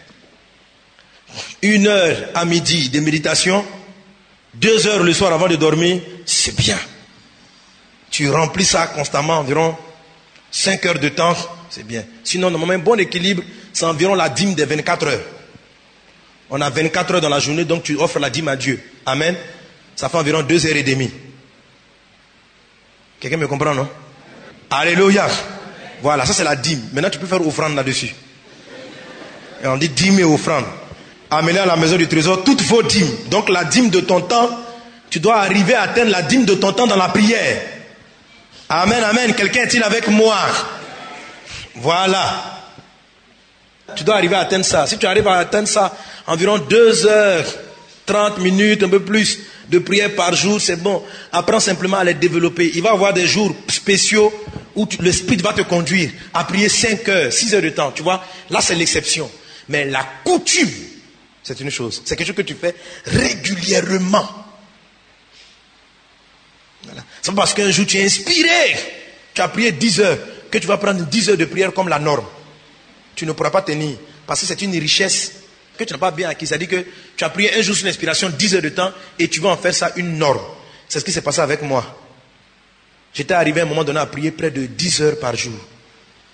1 heure à midi de méditation, 2 heures le soir avant de dormir, c'est bien. Tu remplis ça constamment, environ 5 heures de temps, c'est bien. Sinon, normalement, un bon équilibre, c'est environ la dîme des 24 heures. On a 24 heures dans la journée, donc tu offres la dîme à Dieu. Amen. Ça fait environ 2 heures et demie. Quelqu'un me comprend, non? Alléluia. Voilà, ça c'est la dîme. Maintenant, tu peux faire offrande là-dessus. Et on dit dîme et offrande. Amenez à la maison du trésor toutes vos dîmes. Donc la dîme de ton temps, tu dois arriver à atteindre la dîme de ton temps dans la prière. Amen, amen. Quelqu'un est-il avec moi? Voilà. Tu dois arriver à atteindre ça. Si tu arrives à atteindre ça, environ 2 heures, 30 minutes, un peu plus de prière par jour, c'est bon. Apprends simplement à les développer. Il va y avoir des jours spéciaux où l'esprit va te conduire à prier 5 heures, 6 heures de temps. Tu vois, là c'est l'exception. Mais la coutume, c'est une chose. C'est quelque chose que tu fais régulièrement. Voilà. C'est pas parce qu'un jour tu es inspiré, tu as prié 10 heures, que tu vas prendre 10 heures de prière comme la norme. Tu ne pourras pas tenir. Parce que c'est une richesse que tu n'as pas bien acquise. C'est-à-dire que tu as prié un jour sur l'inspiration 10 heures de temps et tu vas en faire ça une norme. C'est ce qui s'est passé avec moi. J'étais arrivé à un moment donné à prier près de 10 heures par jour.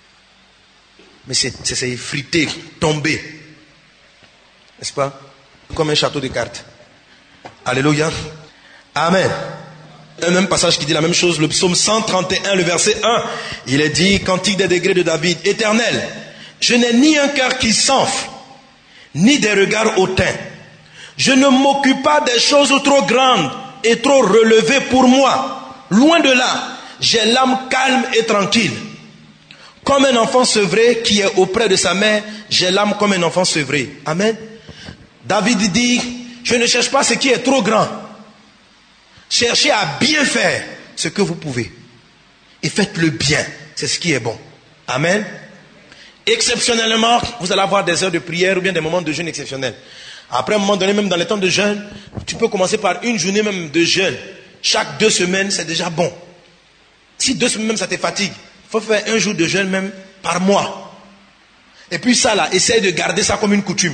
Mais c'est effrité, tombé. N'est-ce pas? Comme un château de cartes. Alléluia. Amen. Un même passage qui dit la même chose, le psaume 131, le verset 1. Il est dit, cantique des degrés de David, Éternel, je n'ai ni un cœur qui s'enfle, ni des regards hautains. Je ne m'occupe pas des choses trop grandes et trop relevées pour moi. Loin de là, j'ai l'âme calme et tranquille. Comme un enfant sevré qui est auprès de sa mère, j'ai l'âme comme un enfant sevré. Amen. David dit, je ne cherche pas ce qui est trop grand. Cherchez à bien faire ce que vous pouvez. Et faites le bien. C'est ce qui est bon. Amen. Exceptionnellement, vous allez avoir des heures de prière ou bien des moments de jeûne exceptionnels. Après un moment donné, même dans les temps de jeûne, tu peux commencer par une journée même de jeûne. Chaque 2 semaines, c'est déjà bon. Si 2 semaines même ça te fatigue, il faut faire un jour de jeûne même par mois. Et puis ça là, essaye de garder ça comme une coutume.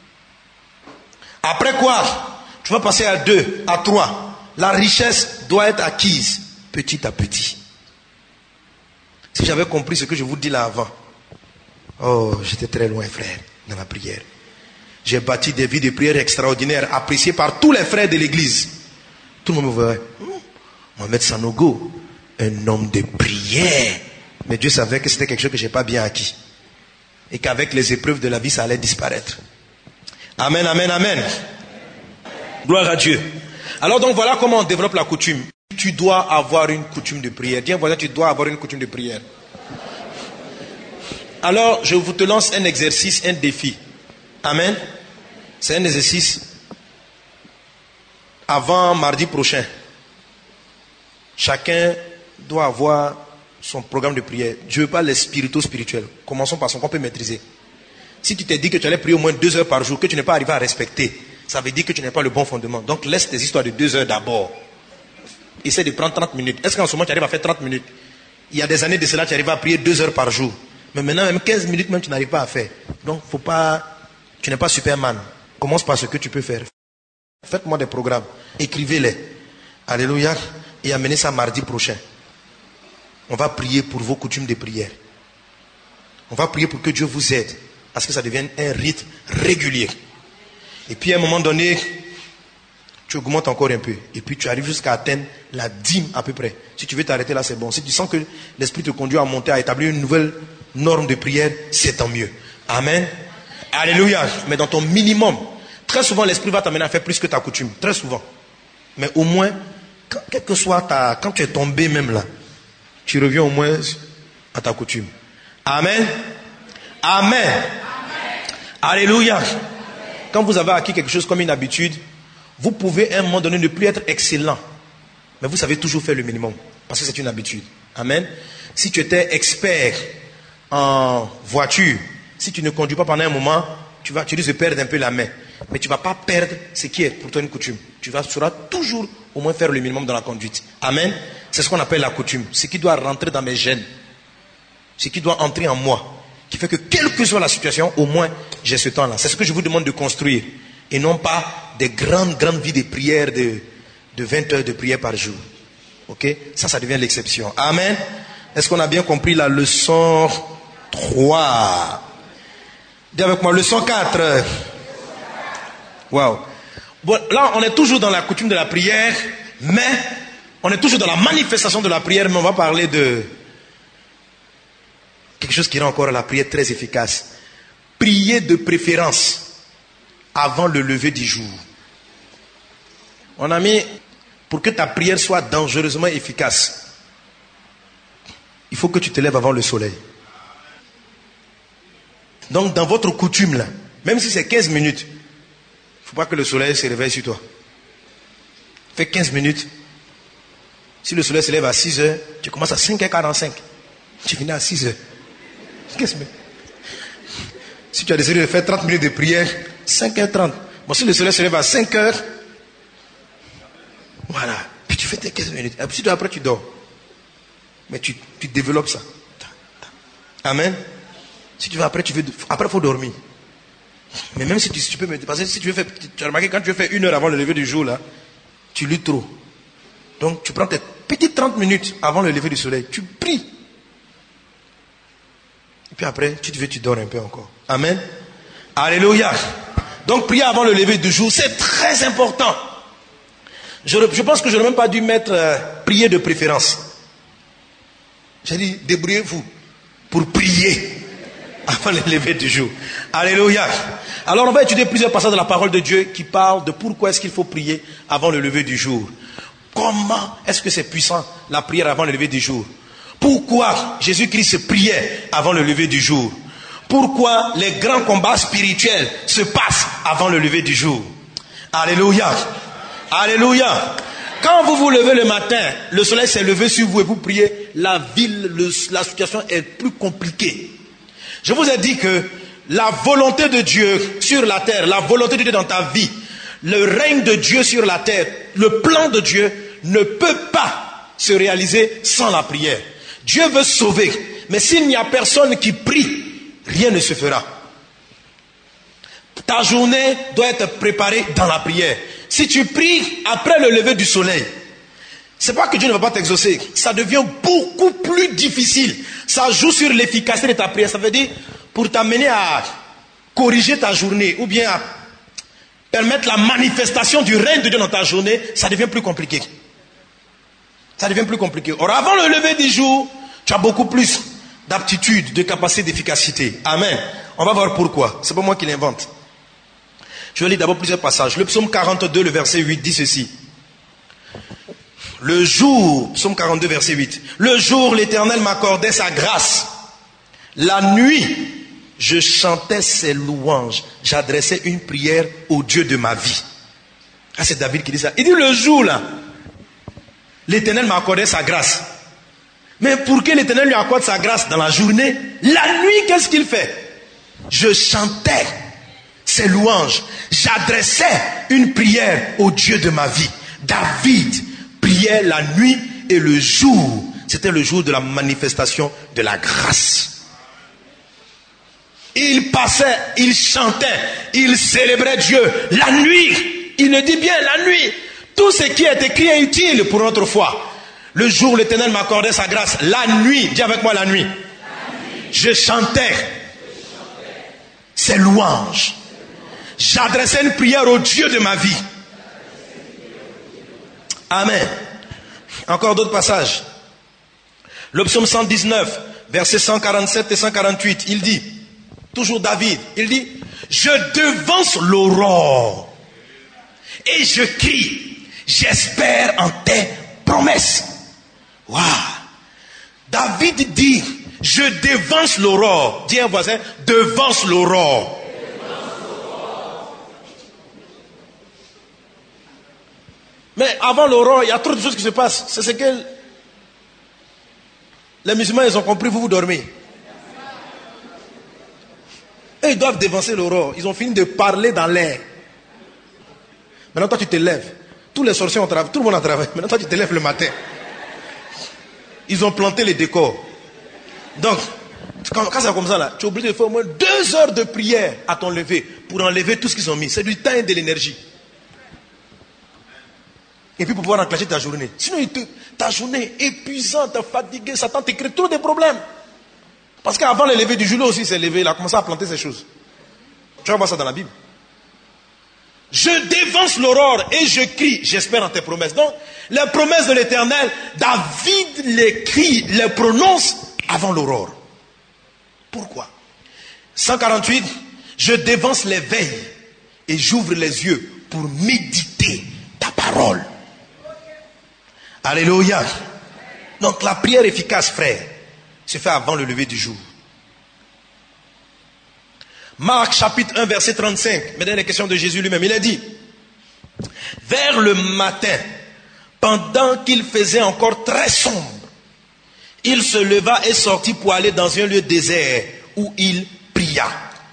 Après quoi, tu vas passer à 2, à 3. La richesse doit être acquise petit à petit. Si j'avais compris ce que je vous dis là avant, oh, j'étais très loin, frère, dans la prière. J'ai bâti des vies de prière extraordinaires, appréciées par tous les frères de l'église. Tout le monde me voyait. Mohamed Sanogo, un homme de prière. Mais Dieu savait que c'était quelque chose que je n'ai pas bien acquis. Et qu'avec les épreuves de la vie, ça allait disparaître. Amen, amen, amen. Gloire à Dieu. Alors donc voilà comment on développe la coutume. Tu dois avoir une coutume de prière. Dis voisin, tu dois avoir une coutume de prière. Alors je vous te lance un exercice, un défi. Amen. C'est un exercice avant mardi prochain. Chacun doit avoir son programme de prière. Je ne veux pas les spirituels. Commençons par ce qu'on peut maîtriser. Si tu t'es dit que tu allais prier au moins 2 heures par jour, que tu n'es pas arrivé à respecter, ça veut dire que tu n'as pas le bon fondement. Donc laisse tes histoires de 2 heures d'abord. Essaie de prendre 30 minutes. Est-ce qu'en ce moment tu arrives à faire 30 minutes? Il y a des années de cela, tu arrives à prier 2 heures par jour. Mais maintenant, même 15 minutes, même tu n'arrives pas à faire. Donc, faut pas, tu n'es pas Superman. Commence par ce que tu peux faire. Faites-moi des programmes. Écrivez-les. Alléluia. Et amenez ça mardi prochain. On va prier pour vos coutumes de prière. On va prier pour que Dieu vous aide. À ce que ça devienne un rite régulier. Et puis à un moment donné, tu augmentes encore un peu. Et puis tu arrives jusqu'à atteindre la dîme à peu près. Si tu veux t'arrêter là, c'est bon. Si tu sens que l'Esprit te conduit à monter, à établir une nouvelle norme de prière, c'est tant mieux. Amen. Alléluia. Mais dans ton minimum, très souvent l'Esprit va t'amener à faire plus que ta coutume. Très souvent. Mais au moins, quel que soit quand tu es tombé même là, tu reviens au moins à ta coutume. Amen. Amen. Amen. Alléluia. Quand vous avez acquis quelque chose comme une habitude, vous pouvez à un moment donné ne plus être excellent. Mais vous savez toujours faire le minimum. Parce que c'est une habitude. Amen. Si tu étais expert en voiture, si tu ne conduis pas pendant un moment, tu risques de perdre un peu la main. Mais tu ne vas pas perdre ce qui est pour toi une coutume. Tu sauras toujours au moins faire le minimum dans la conduite. Amen. C'est ce qu'on appelle la coutume. Ce qui doit rentrer dans mes gènes. Ce qui doit entrer en moi. Qui fait que quelle que soit la situation, au moins j'ai ce temps-là. C'est ce que je vous demande de construire. Et non pas des grandes vies de prière de 20 heures de prière par jour. Ok? Ça devient l'exception. Amen. Est-ce qu'on a bien compris la leçon 3? Dis avec moi, leçon 4. Waouh. Bon, là, on est toujours dans la coutume de la prière, mais on est toujours dans la manifestation de la prière, mais on va parler de quelque chose qui rend encore la prière très efficace. Prier de préférence avant le lever du jour. On a mis, pour que ta prière soit dangereusement efficace, il faut que tu te lèves avant le soleil. Donc dans votre coutume là, même si c'est 15 minutes, il ne faut pas que le soleil se réveille sur toi. Fais 15 minutes. Si le soleil se lève à 6 heures, tu commences à 5h45. Tu finis à 6 heures. 15 minutes. Si tu as décidé de faire 30 minutes de prière, 5h30. Bon, si le soleil se lève à 5h, voilà. Puis tu fais tes 15 minutes. Et puis après tu dors. Mais tu développes ça. Amen. Si tu veux après, après il faut dormir. Mais même si tu peux, parce que si tu veux faire, tu as remarqué quand tu veux faire 1 heure avant le lever du jour là, tu luttes trop. Donc tu prends tes petites 30 minutes avant le lever du soleil, tu pries. Et puis après, tu dors un peu encore. Amen. Alléluia. Donc prier avant le lever du jour, c'est très important. Je pense que je n'aurais même pas dû mettre prier de préférence. J'ai dit, débrouillez-vous pour prier avant le lever du jour. Alléluia. Alors on va étudier plusieurs passages de la parole de Dieu qui parlent de pourquoi est-ce qu'il faut prier avant le lever du jour. Comment est-ce que c'est puissant la prière avant le lever du jour? Pourquoi Jésus-Christ priait avant le lever du jour? Pourquoi les grands combats spirituels se passent avant le lever du jour? Alléluia. Alléluia. Quand vous vous levez le matin, le soleil s'est levé sur vous et vous priez, la situation est plus compliquée. Je vous ai dit que la volonté de Dieu sur la terre, la volonté de Dieu dans ta vie, le règne de Dieu sur la terre, le plan de Dieu ne peut pas se réaliser sans la prière. Dieu veut sauver, mais s'il n'y a personne qui prie, rien ne se fera. Ta journée doit être préparée dans la prière. Si tu pries après le lever du soleil, c'est pas que Dieu ne va pas t'exaucer, ça devient beaucoup plus difficile. Ça joue sur l'efficacité de ta prière. Ça veut dire, pour t'amener à corriger ta journée, ou bien à permettre la manifestation du règne de Dieu dans ta journée, ça devient plus compliqué. Ça devient plus compliqué. Or, avant le lever du jour, tu as beaucoup plus d'aptitude, de capacité d'efficacité. Amen. On va voir pourquoi. C'est pas moi qui l'invente. Je vais lire d'abord plusieurs passages. Le psaume 42, le verset 8 dit ceci. Le jour, psaume 42, verset 8. Le jour, l'Éternel m'accordait sa grâce. La nuit, je chantais ses louanges. J'adressais une prière au Dieu de ma vie. Ah, c'est David qui dit ça. Il dit le jour là, l'Éternel m'a accordé sa grâce. Mais pour que l'Éternel lui accorde sa grâce dans la journée, la nuit, qu'est-ce qu'il fait? Je chantais ses louanges. J'adressais une prière au Dieu de ma vie. David priait la nuit et le jour. C'était le jour de la manifestation de la grâce. Il passait, il chantait, il célébrait Dieu. La nuit, il le dit bien, la nuit. Tout ce qui est écrit est utile pour notre foi. Le jour où l'Éternel m'accordait sa grâce, la nuit, dis avec moi la nuit. Je chantais ses louanges. J'adressais une prière au Dieu de ma vie. Amen. Encore d'autres passages. Le psaume 119, versets 147 et 148, il dit, toujours David, il dit, je devance l'aurore et je crie, j'espère en tes promesses. Waouh! David dit, je devance l'aurore. Dis à un voisin, devance l'aurore. Mais avant l'aurore, il y a trop de choses qui se passent. C'est ce que les musulmans, ils ont compris, vous dormez. Et ils doivent devancer l'aurore. Ils ont fini de parler dans l'air. Maintenant, toi, tu te lèves. Tous les sorciers ont travaillé, tout le monde a travaillé. Maintenant, toi, tu te lèves le matin. Ils ont planté les décors. Donc, quand c'est comme ça, là, tu es obligé de faire au moins 2 heures de prière à ton lever pour enlever tout ce qu'ils ont mis. C'est du temps et de l'énergie. Et puis pour pouvoir enclencher ta journée. Sinon, ta journée est épuisante, fatiguée, Satan te crée trop de problèmes. Parce qu'avant le lever du jour, aussi s'est levé, il a commencé à planter ces choses. Tu vas voir ça dans la Bible. Je dévance l'aurore et je crie, j'espère en tes promesses. Donc, les promesses de l'Éternel, David les crie, les prononce avant l'aurore. Pourquoi? 148, je dévance les veilles et j'ouvre les yeux pour méditer ta parole. Alléluia. Donc la prière efficace, frère, se fait avant le lever du jour. Marc chapitre 1 verset 35, maintenant les questions de Jésus lui-même, il a dit, vers le matin, pendant qu'il faisait encore très sombre, il se leva et sortit pour aller dans un lieu désert où il pria.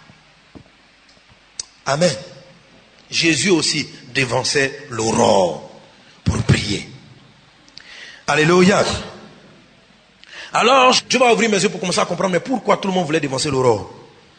Amen. Jésus aussi devançait l'aurore pour prier. Alléluia. Alors, je vais ouvrir mes yeux pour commencer à comprendre, mais pourquoi tout le monde voulait devancer l'aurore?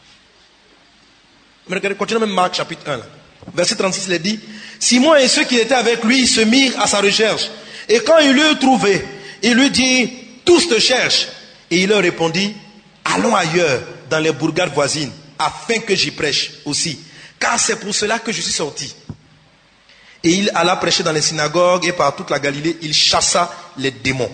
Mais regardez, continuons même Marc chapitre 1. Là. Verset 36, il est dit, Simon et ceux qui étaient avec lui se mirent à sa recherche. Et quand il l'eut trouvé, il lui dit, tous te cherchent. Et il leur répondit, allons ailleurs, dans les bourgades voisines, afin que j'y prêche aussi. car c'est pour cela que je suis sorti. Et il alla prêcher dans les synagogues et par toute la Galilée, il chassa les démons.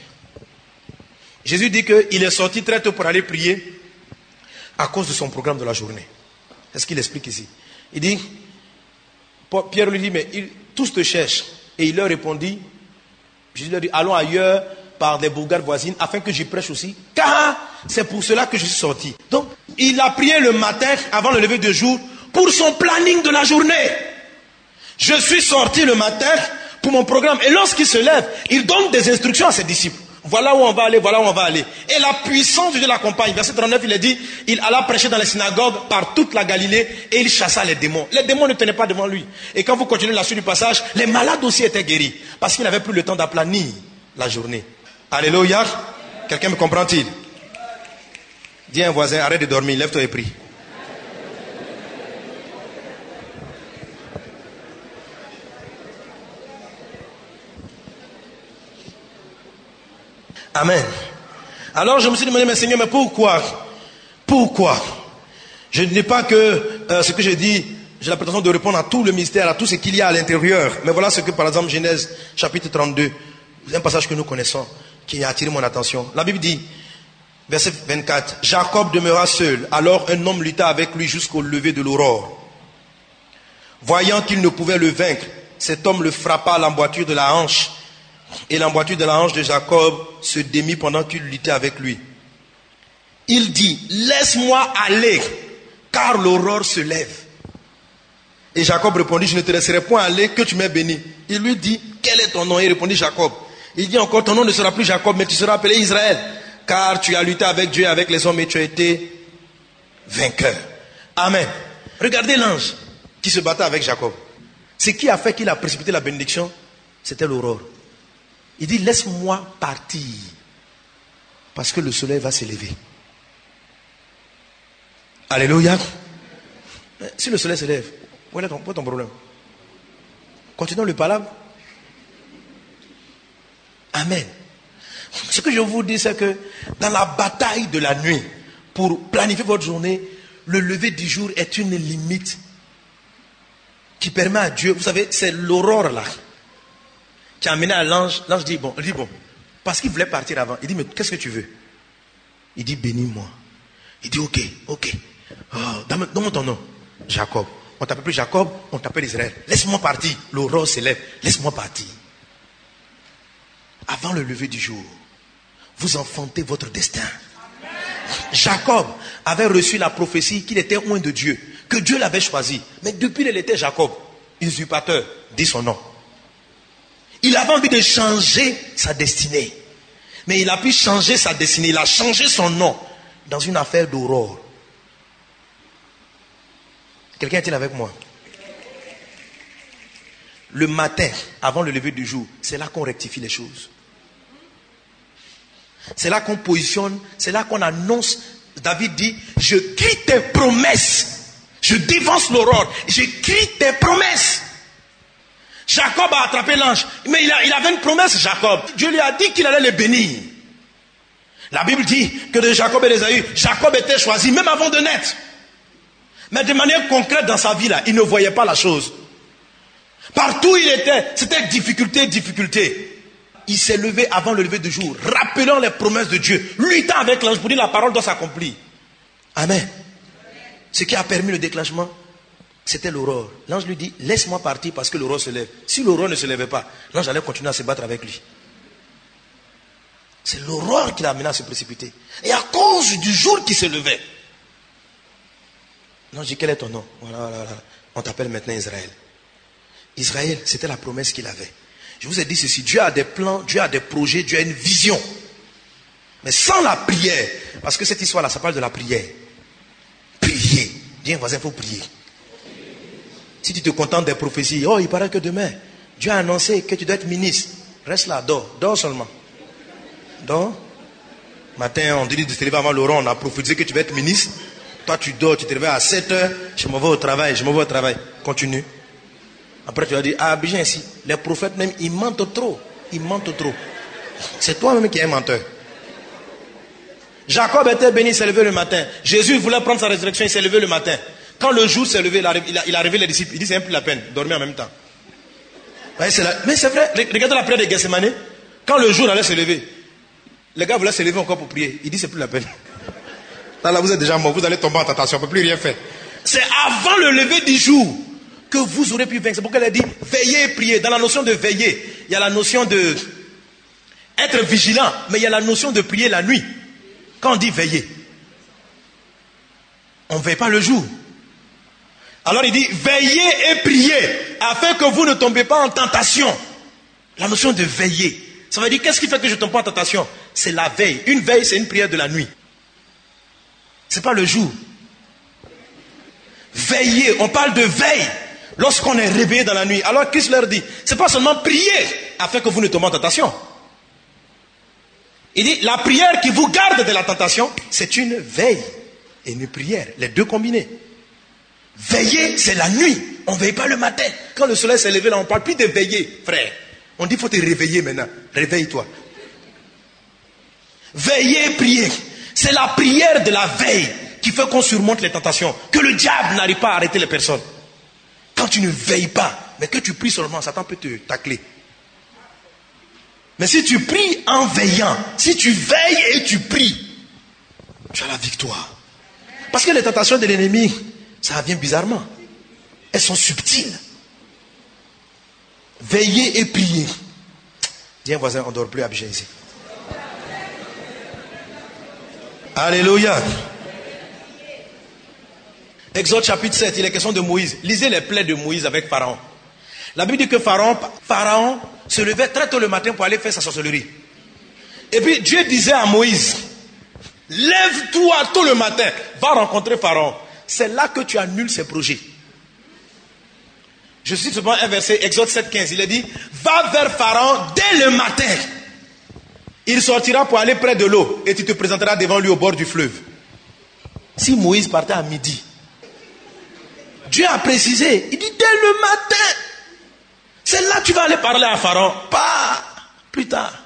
Jésus dit qu'il est sorti très tôt pour aller prier à cause de son programme de la journée. C'est ce qu'il explique ici. Il dit, Pierre lui dit, mais tous te cherchent. Et il leur répondit, Jésus leur dit, allons ailleurs par des bourgades voisines afin que j'y prêche aussi, car c'est pour cela que je suis sorti. Donc, il a prié le matin avant le lever du jour pour son planning de la journée. Je suis sorti le matin pour mon programme. Et lorsqu'il se lève, il donne des instructions à ses disciples. Voilà où on va aller, voilà où on va aller. Et la puissance de Dieu l'accompagne. Verset 39, il est dit, il alla prêcher dans les synagogues par toute la Galilée et il chassa les démons. Les démons ne tenaient pas devant lui. Et quand vous continuez la suite du passage, les malades aussi étaient guéris. Parce qu'il n'avait plus le temps d'aplanir la journée. Alléluia. Quelqu'un me comprend-il? Dis à un voisin, arrête de dormir, lève-toi et prie. Amen. Alors je me suis demandé, mais Seigneur, mais pourquoi? Je ne dis pas que ce que je dis, j'ai la prétention de répondre à tout le mystère, à tout ce qu'il y a à l'intérieur. Mais voilà ce que, par exemple, Genèse chapitre 32, c'est un passage que nous connaissons, qui a attiré mon attention. La Bible dit, verset 24, Jacob demeura seul. Alors un homme lutta avec lui jusqu'au lever de l'aurore. Voyant qu'il ne pouvait le vaincre, cet homme le frappa à l'emboîture de la hanche. Et l'emboîture de la hanche de Jacob se démit pendant qu'il luttait avec lui. Il dit, laisse-moi aller, car l'aurore se lève. Et Jacob répondit, je ne te laisserai point aller, que tu m'aies béni. Il lui dit, quel est ton nom? Il répondit, Jacob. Il dit encore, ton nom ne sera plus Jacob, mais tu seras appelé Israël, car tu as lutté avec Dieu et avec les hommes et tu as été vainqueur. Amen. Regardez l'ange qui se battait avec Jacob. Ce qui a fait qu'il a précipité la bénédiction, c'était l'aurore. Il dit, laisse-moi partir, parce que le soleil va s'élever. Alléluia. Si le soleil s'élève, où est ton problème? Continuons le palabre. Amen. Ce que je vous dis, c'est que dans la bataille de la nuit, pour planifier votre journée, le lever du jour est une limite qui permet à Dieu, vous savez, c'est l'aurore là, qui a amené à l'ange. L'ange dit, bon, parce qu'il voulait partir avant. Il dit, mais qu'est-ce que tu veux? Il dit, bénis-moi. Il dit, ok. Oh, donne-moi ton nom. Jacob. On t'appelle plus Jacob, on t'appelle Israël. Laisse-moi partir. L'aurore s'élève. Laisse-moi partir. Avant le lever du jour, vous enfantez votre destin. Jacob avait reçu la prophétie qu'il était loin de Dieu, que Dieu l'avait choisi. Mais depuis qu'il était Jacob, usurpateur, dit son nom. Il avait envie de changer sa destinée. Mais il a pu changer sa destinée. Il a changé son nom dans une affaire d'aurore. Quelqu'un est-il avec moi? Le matin, avant le lever du jour, c'est là qu'on rectifie les choses. C'est là qu'on positionne, c'est là qu'on annonce. David dit, je crie tes promesses. Je dévance l'aurore. Je crie tes promesses. Jacob a attrapé l'ange. Mais il avait une promesse, Jacob. Dieu lui a dit qu'il allait le bénir. La Bible dit que de Jacob et d'Ésaü, Jacob était choisi même avant de naître. Mais de manière concrète dans sa vie là, il ne voyait pas la chose. Partout où il était, c'était difficulté. Il s'est levé avant le lever du jour, rappelant les promesses de Dieu, luttant avec l'ange pour dire la parole doit s'accomplir. Amen. Ce qui a permis le déclenchement, c'était l'aurore. L'ange lui dit, laisse-moi partir parce que l'aurore se lève. Si l'aurore ne se levait pas, l'ange allait continuer à se battre avec lui. C'est l'aurore qui l'a amené à se précipiter. Et à cause du jour qui se levait, l'ange dit, quel est ton nom? Voilà. On t'appelle maintenant Israël. Israël, c'était la promesse qu'il avait. Je vous ai dit ceci, Dieu a des plans, Dieu a des projets, Dieu a une vision. Mais sans la prière, parce que cette histoire-là, ça parle de la prière. Prier. Dis à un voisin, il faut prier. Si tu te contentes des prophéties, oh, il paraît que demain, Dieu a annoncé que tu dois être ministre. Reste là, dors seulement. Dors. Matin, on dit de te lever avant l'aurore, on a prophétisé que tu vas être ministre. Toi, tu dors, tu te réveilles à 7h, je me vais au travail. Continue. Après, tu vas dire, ah, bien ici, les prophètes même, ils mentent trop. C'est toi-même qui es menteur. Jacob était béni, il s'est levé le matin. Jésus voulait prendre sa résurrection, il s'est levé le matin. Quand le jour s'est levé, il a réveillé les disciples. Il dit, c'est même plus la peine, dormir en même temps. Mais c'est vrai, regardez la prière de Gethsemane. Quand le jour allait se lever, les gars voulaient se lever encore pour prier. Il dit, c'est plus la peine. Là, vous êtes déjà mort, vous allez tomber en tentation, on ne peut plus rien faire. C'est avant le lever du jour que vous aurez pu vaincre. C'est pourquoi elle a dit, veillez et priez. Dans la notion de veiller, il y a la notion de être vigilant, mais il y a la notion de prier la nuit. Quand on dit veiller, on ne veille pas le jour. Alors il dit, veillez et priez, afin que vous ne tombez pas en tentation. La notion de veiller, ça veut dire, qu'est-ce qui fait que je ne tombe pas en tentation? C'est la veille. Une veille, c'est une prière de la nuit. Ce n'est pas le jour. Veiller, on parle de veille lorsqu'on est réveillé dans la nuit. Alors Christ leur dit, ce n'est pas seulement prier afin que vous ne tombiez en tentation. Il dit, la prière qui vous garde de la tentation, c'est une veille et une prière, les deux combinés. Veiller, c'est la nuit, on ne veille pas le matin. Quand le soleil s'est levé là, on ne parle plus de veiller, frère. On dit, il faut te réveiller maintenant, réveille-toi. Veiller et prier, c'est la prière de la veille qui fait qu'on surmonte les tentations, que le diable n'arrive pas à arrêter les personnes. Quand tu ne veilles pas, mais que tu pries seulement, Satan peut te tacler. Mais si tu pries en veillant, si tu veilles et tu pries, tu as la victoire. Parce que les tentations de l'ennemi, ça vient bizarrement. Elles sont subtiles. Veillez et priez. Dis un voisin, on ne dort plus à Abidjan ici. Alléluia. Exode chapitre 7, il est question de Moïse. Lisez les plaies de Moïse avec Pharaon. La Bible dit que Pharaon se levait très tôt le matin pour aller faire sa sorcellerie. Et puis Dieu disait à Moïse, lève-toi tôt le matin, va rencontrer Pharaon. C'est là que tu annules ses projets. Je cite souvent un verset, Exode 7, 15. Il est dit, va vers Pharaon dès le matin. Il sortira pour aller près de l'eau et tu te présenteras devant lui au bord du fleuve. Si Moïse partait à midi, Dieu a précisé, il dit dès le matin. C'est là que tu vas aller parler à Pharaon, pas plus tard.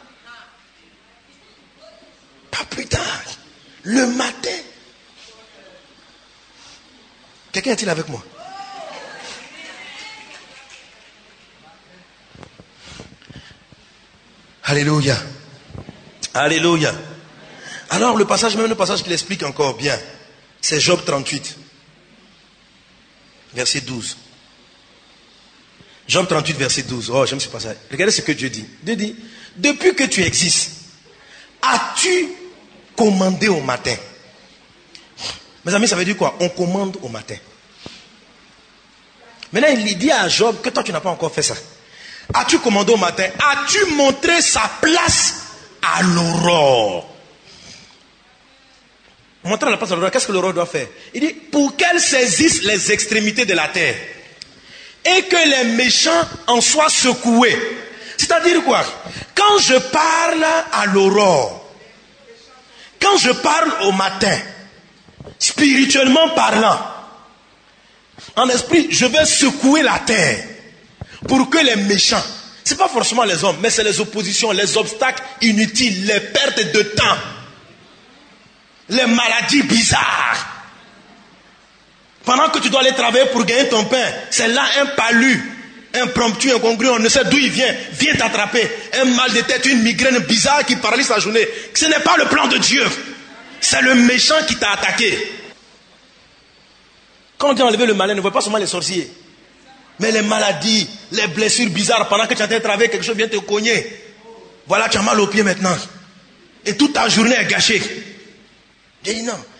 Pas plus tard. Le matin. Quelqu'un est-il avec moi? Alléluia. Alléluia. Alors le passage, même le passage qui l'explique encore bien, c'est Job 38, verset 12. Job 38, verset 12. Oh, j'aime ce passage. Regardez ce que Dieu dit. Dieu dit, depuis que tu existes, as-tu commandé au matin? Mes amis, ça veut dire quoi? On commande au matin. Maintenant, il dit à Job que toi, tu n'as pas encore fait ça. As-tu commandé au matin? As-tu montré sa place à l'aurore? Montrer la place à l'aurore, qu'est-ce que l'aurore doit faire? Il dit, pour qu'elle saisisse les extrémités de la terre et que les méchants en soient secoués. C'est-à-dire quoi? Quand je parle à l'aurore, quand je parle au matin, spirituellement parlant, en esprit, je vais secouer la terre pour que les méchants, ce n'est pas forcément les hommes, mais c'est les oppositions, les obstacles inutiles, les pertes de temps, les maladies bizarres. Pendant que tu dois aller travailler pour gagner ton pain, c'est là un palu, impromptu, incongru, on ne sait d'où il vient t'attraper. Un mal de tête, une migraine bizarre qui paralyse la journée. Ce n'est pas le plan de Dieu. C'est le méchant qui t'a attaqué. Quand on dit enlever le malin, ne voit pas seulement les sorciers. Mais les maladies, les blessures bizarres, pendant que tu es en train de travailler, quelque chose vient te cogner. Voilà, tu as mal aux pieds maintenant. Et toute ta journée est gâchée. J'ai dit non.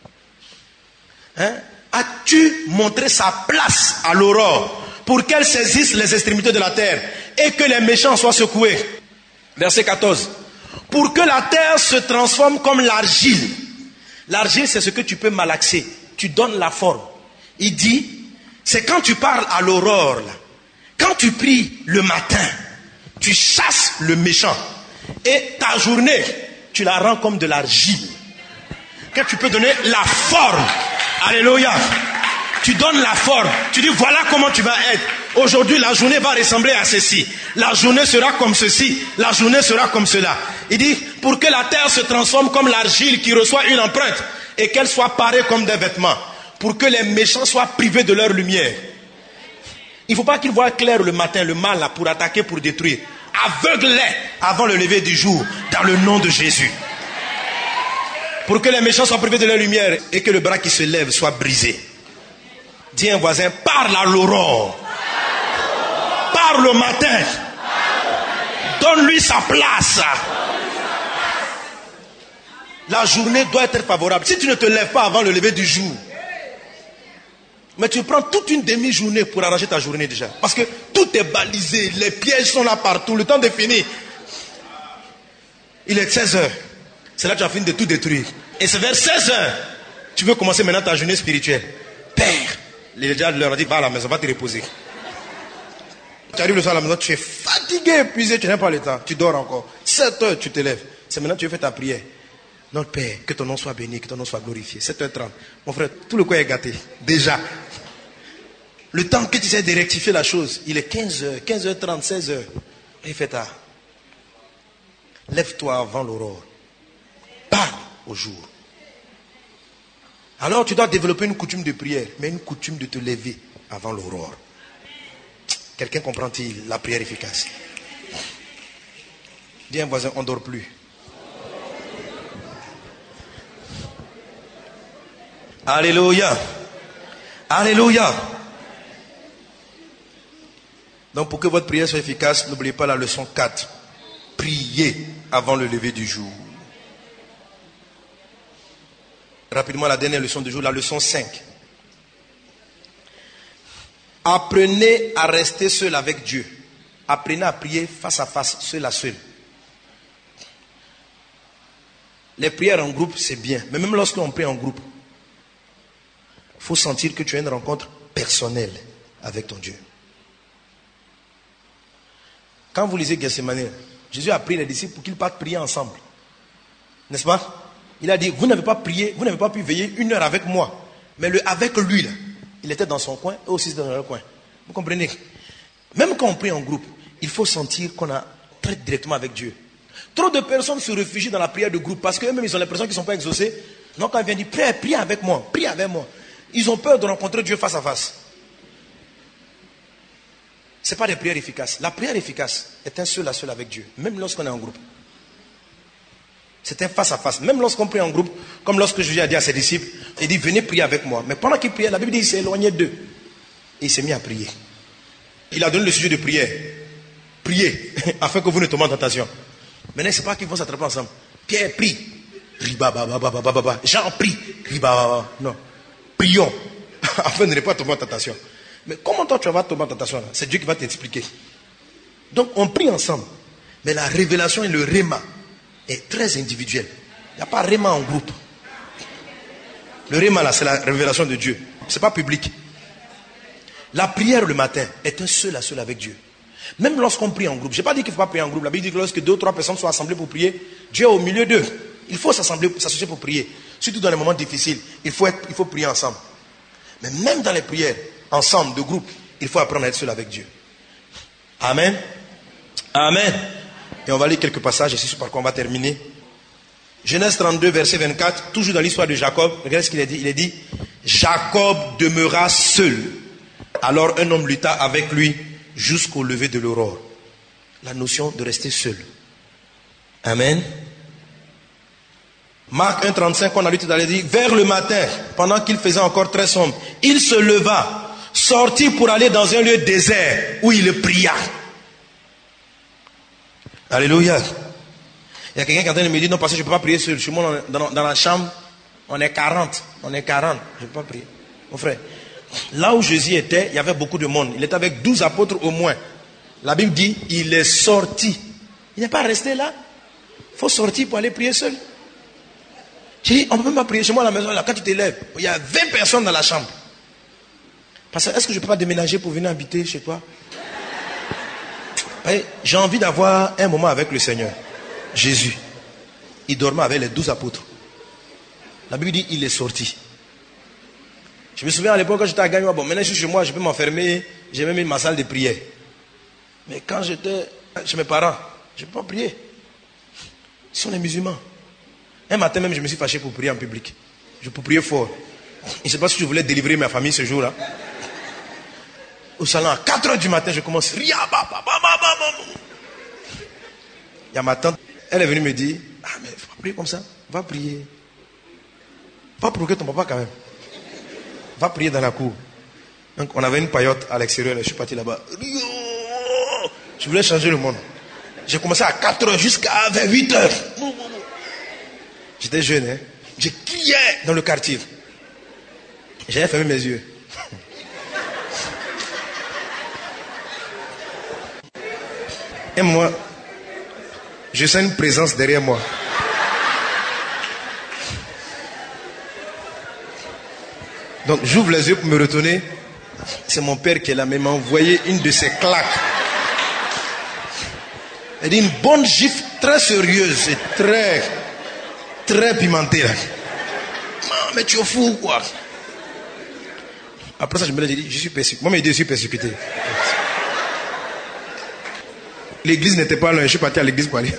Hein? As-tu montré sa place à l'aurore pour qu'elle saisisse les extrémités de la terre et que les méchants soient secoués? Verset 14. Pour que la terre se transforme comme l'argile. L'argile, c'est ce que tu peux malaxer. Tu donnes la forme. Il dit, c'est quand tu parles à l'aurore, là, quand tu pries le matin, tu chasses le méchant. Et ta journée, tu la rends comme de l'argile. Que tu peux donner la forme. Alléluia. Tu donnes la forme. Tu dis, voilà comment tu vas être. Aujourd'hui, la journée va ressembler à ceci. La journée sera comme ceci. La journée sera comme cela. Il dit, pour que la terre se transforme comme l'argile qui reçoit une empreinte et qu'elle soit parée comme des vêtements. pour que les méchants soient privés de leur lumière. Il ne faut pas qu'ils voient clair le matin, le mal là, pour attaquer, pour détruire. Aveugle-les avant le lever du jour, dans le nom de Jésus. Pour que les méchants soient privés de leur lumière et que le bras qui se lève soit brisé. Dis à un voisin, parle à l'aurore. Parle au matin. Donne-lui sa place. La journée doit être favorable. Si tu ne te lèves pas avant le lever du jour, mais tu prends toute une demi-journée pour arranger ta journée déjà. Parce que tout est balisé, les pièges sont là partout, le temps est fini. Il est 16 heures. C'est là que tu as fini de tout détruire. Et c'est vers 16 heures, tu veux commencer maintenant ta journée spirituelle. Père, les gens leur ont dit, va à la maison, va te reposer. Tu arrives le soir à la maison, tu es fatigué, épuisé, tu n'as pas le temps, tu dors encore. 7 heures, tu te lèves. C'est maintenant que tu veux faire ta prière. Notre Père, que ton nom soit béni, que ton nom soit glorifié. 7h30. Mon frère, tout le coin est gâté. Déjà. Le temps que tu essaies de rectifier la chose, il est 15h, 15h30, 16h. Il fait tard. Lève-toi avant l'aurore. Parle au jour. Alors tu dois développer une coutume de prière, mais une coutume de te lever avant l'aurore. Quelqu'un comprend-il la prière efficace? Dis à un voisin, on ne dort plus. Alléluia. Alléluia. Donc pour que votre prière soit efficace, n'oubliez pas la leçon 4. Priez avant le lever du jour. Rapidement la dernière leçon du jour, la leçon 5. Apprenez à rester seul avec Dieu. Apprenez à prier face à face, seul à seul. Les prières en groupe, c'est bien. Mais même lorsqu'on prie en groupe, il faut sentir que tu as une rencontre personnelle avec ton Dieu. Quand vous lisez Gethsémane, Jésus a prié les disciples pour qu'ils partent prier ensemble. N'est-ce pas? Il a dit, vous n'avez pas prié, vous n'avez pas pu veiller 1 heure avec moi. Mais avec lui, là, il était dans son coin, eux aussi dans leur coin. Vous comprenez? Même quand on prie en groupe, il faut sentir qu'on traite directement avec Dieu. Trop de personnes se réfugient dans la prière de groupe parce qu'eux-mêmes, ils ont l'impression qu'ils ne sont pas exaucés. Donc quand il vient dire, prie avec moi, prie avec moi. Ils ont peur de rencontrer Dieu face à face. Ce n'est pas des prières efficaces. La prière efficace est un seul à seul avec Dieu, même lorsqu'on est en groupe. C'est un face à face. Même lorsqu'on prie en groupe, comme lorsque Jésus a dit à ses disciples, il dit, venez prier avec moi. Mais pendant qu'il priait, la Bible dit, il s'est éloigné d'eux. Et il s'est mis à prier. Il a donné le sujet de prière. Priez, afin que vous ne tombiez en tentation. Maintenant, ce n'est pas qu'ils vont s'attraper ensemble. Pierre prie. Jean prie. Non. Prions, afin de ne pas tomber en tentation. Mais comment toi tu vas tomber en tentation là? C'est Dieu qui va t'expliquer. Donc on prie ensemble. Mais la révélation et le réma est très individuel. Il n'y a pas réma en groupe. Le réma là, c'est la révélation de Dieu. Ce n'est pas public. La prière le matin est un seul à seul avec Dieu. Même lorsqu'on prie en groupe. Je n'ai pas dit qu'il ne faut pas prier en groupe. La Bible dit que lorsque 2 ou 3 personnes sont assemblées pour prier, Dieu est au milieu d'eux. Il faut s'associer pour prier. Surtout dans les moments difficiles, il faut prier ensemble. Mais même dans les prières, ensemble, de groupe, il faut apprendre à être seul avec Dieu. Amen. Amen. Et on va lire quelques passages, et c'est par quoi on va terminer. Genèse 32, verset 24, toujours dans l'histoire de Jacob. Regardez ce qu'il a dit. Il a dit, Jacob demeura seul. Alors un homme lutta avec lui jusqu'au lever de l'aurore. La notion de rester seul. Amen. Marc 1,35, on a lu tout à l'heure, dit, vers le matin, pendant qu'il faisait encore très sombre, il se leva, sortit pour aller dans un lieu désert où il pria. Alléluia. Il y a quelqu'un qui est en train de me dire, non, parce que je ne peux pas prier seul. Chez moi, dans la chambre, on est 40. Je ne peux pas prier. Mon frère, là où Jésus était, il y avait beaucoup de monde. Il était avec 12 apôtres au moins. La Bible dit, il est sorti. Il n'est pas resté là. Il faut sortir pour aller prier seul. J'ai dit, on ne peut même pas prier chez moi à la maison. Là, quand tu te lèves, il y a 20 personnes dans la chambre. Parce que est-ce que je ne peux pas déménager pour venir habiter chez toi? J'ai envie d'avoir un moment avec le Seigneur. Jésus. Il dormait avec les 12 apôtres. La Bible dit, il est sorti. Je me souviens à l'époque quand j'étais à Gagnon, bon, maintenant je suis chez moi, je peux m'enfermer, j'ai même ma salle de prière. Mais quand j'étais chez mes parents, je ne peux pas prier. Ils sont les musulmans. Un matin même, je me suis fâché pour prier en public. Je peux prier fort. Je ne sais pas si je voulais délivrer ma famille ce jour-là. Au salon, à 4h du matin, je commence. Il y a ma tante, elle est venue me dire, ah mais faut pas prier comme ça, va prier. Va provoquer ton papa quand même. Va prier dans la cour. Donc on avait une paillote à l'extérieur, je suis parti là-bas. Je voulais changer le monde. J'ai commencé à 4h jusqu'à 8h. J'étais jeune, hein. Je criais dans le quartier. J'avais fermé mes yeux. Et moi, je sens une présence derrière moi. Donc j'ouvre les yeux pour me retourner. C'est mon père qui est là, mais il m'a envoyé une de ses claques. Elle dit une bonne gifle très sérieuse et très pimentée là. Non, mais tu es fou quoi. Après ça, je me l'ai dit, je suis persécuté. Moi, je suis persécuté. L'église n'était pas loin, je suis parti à l'église pour aller.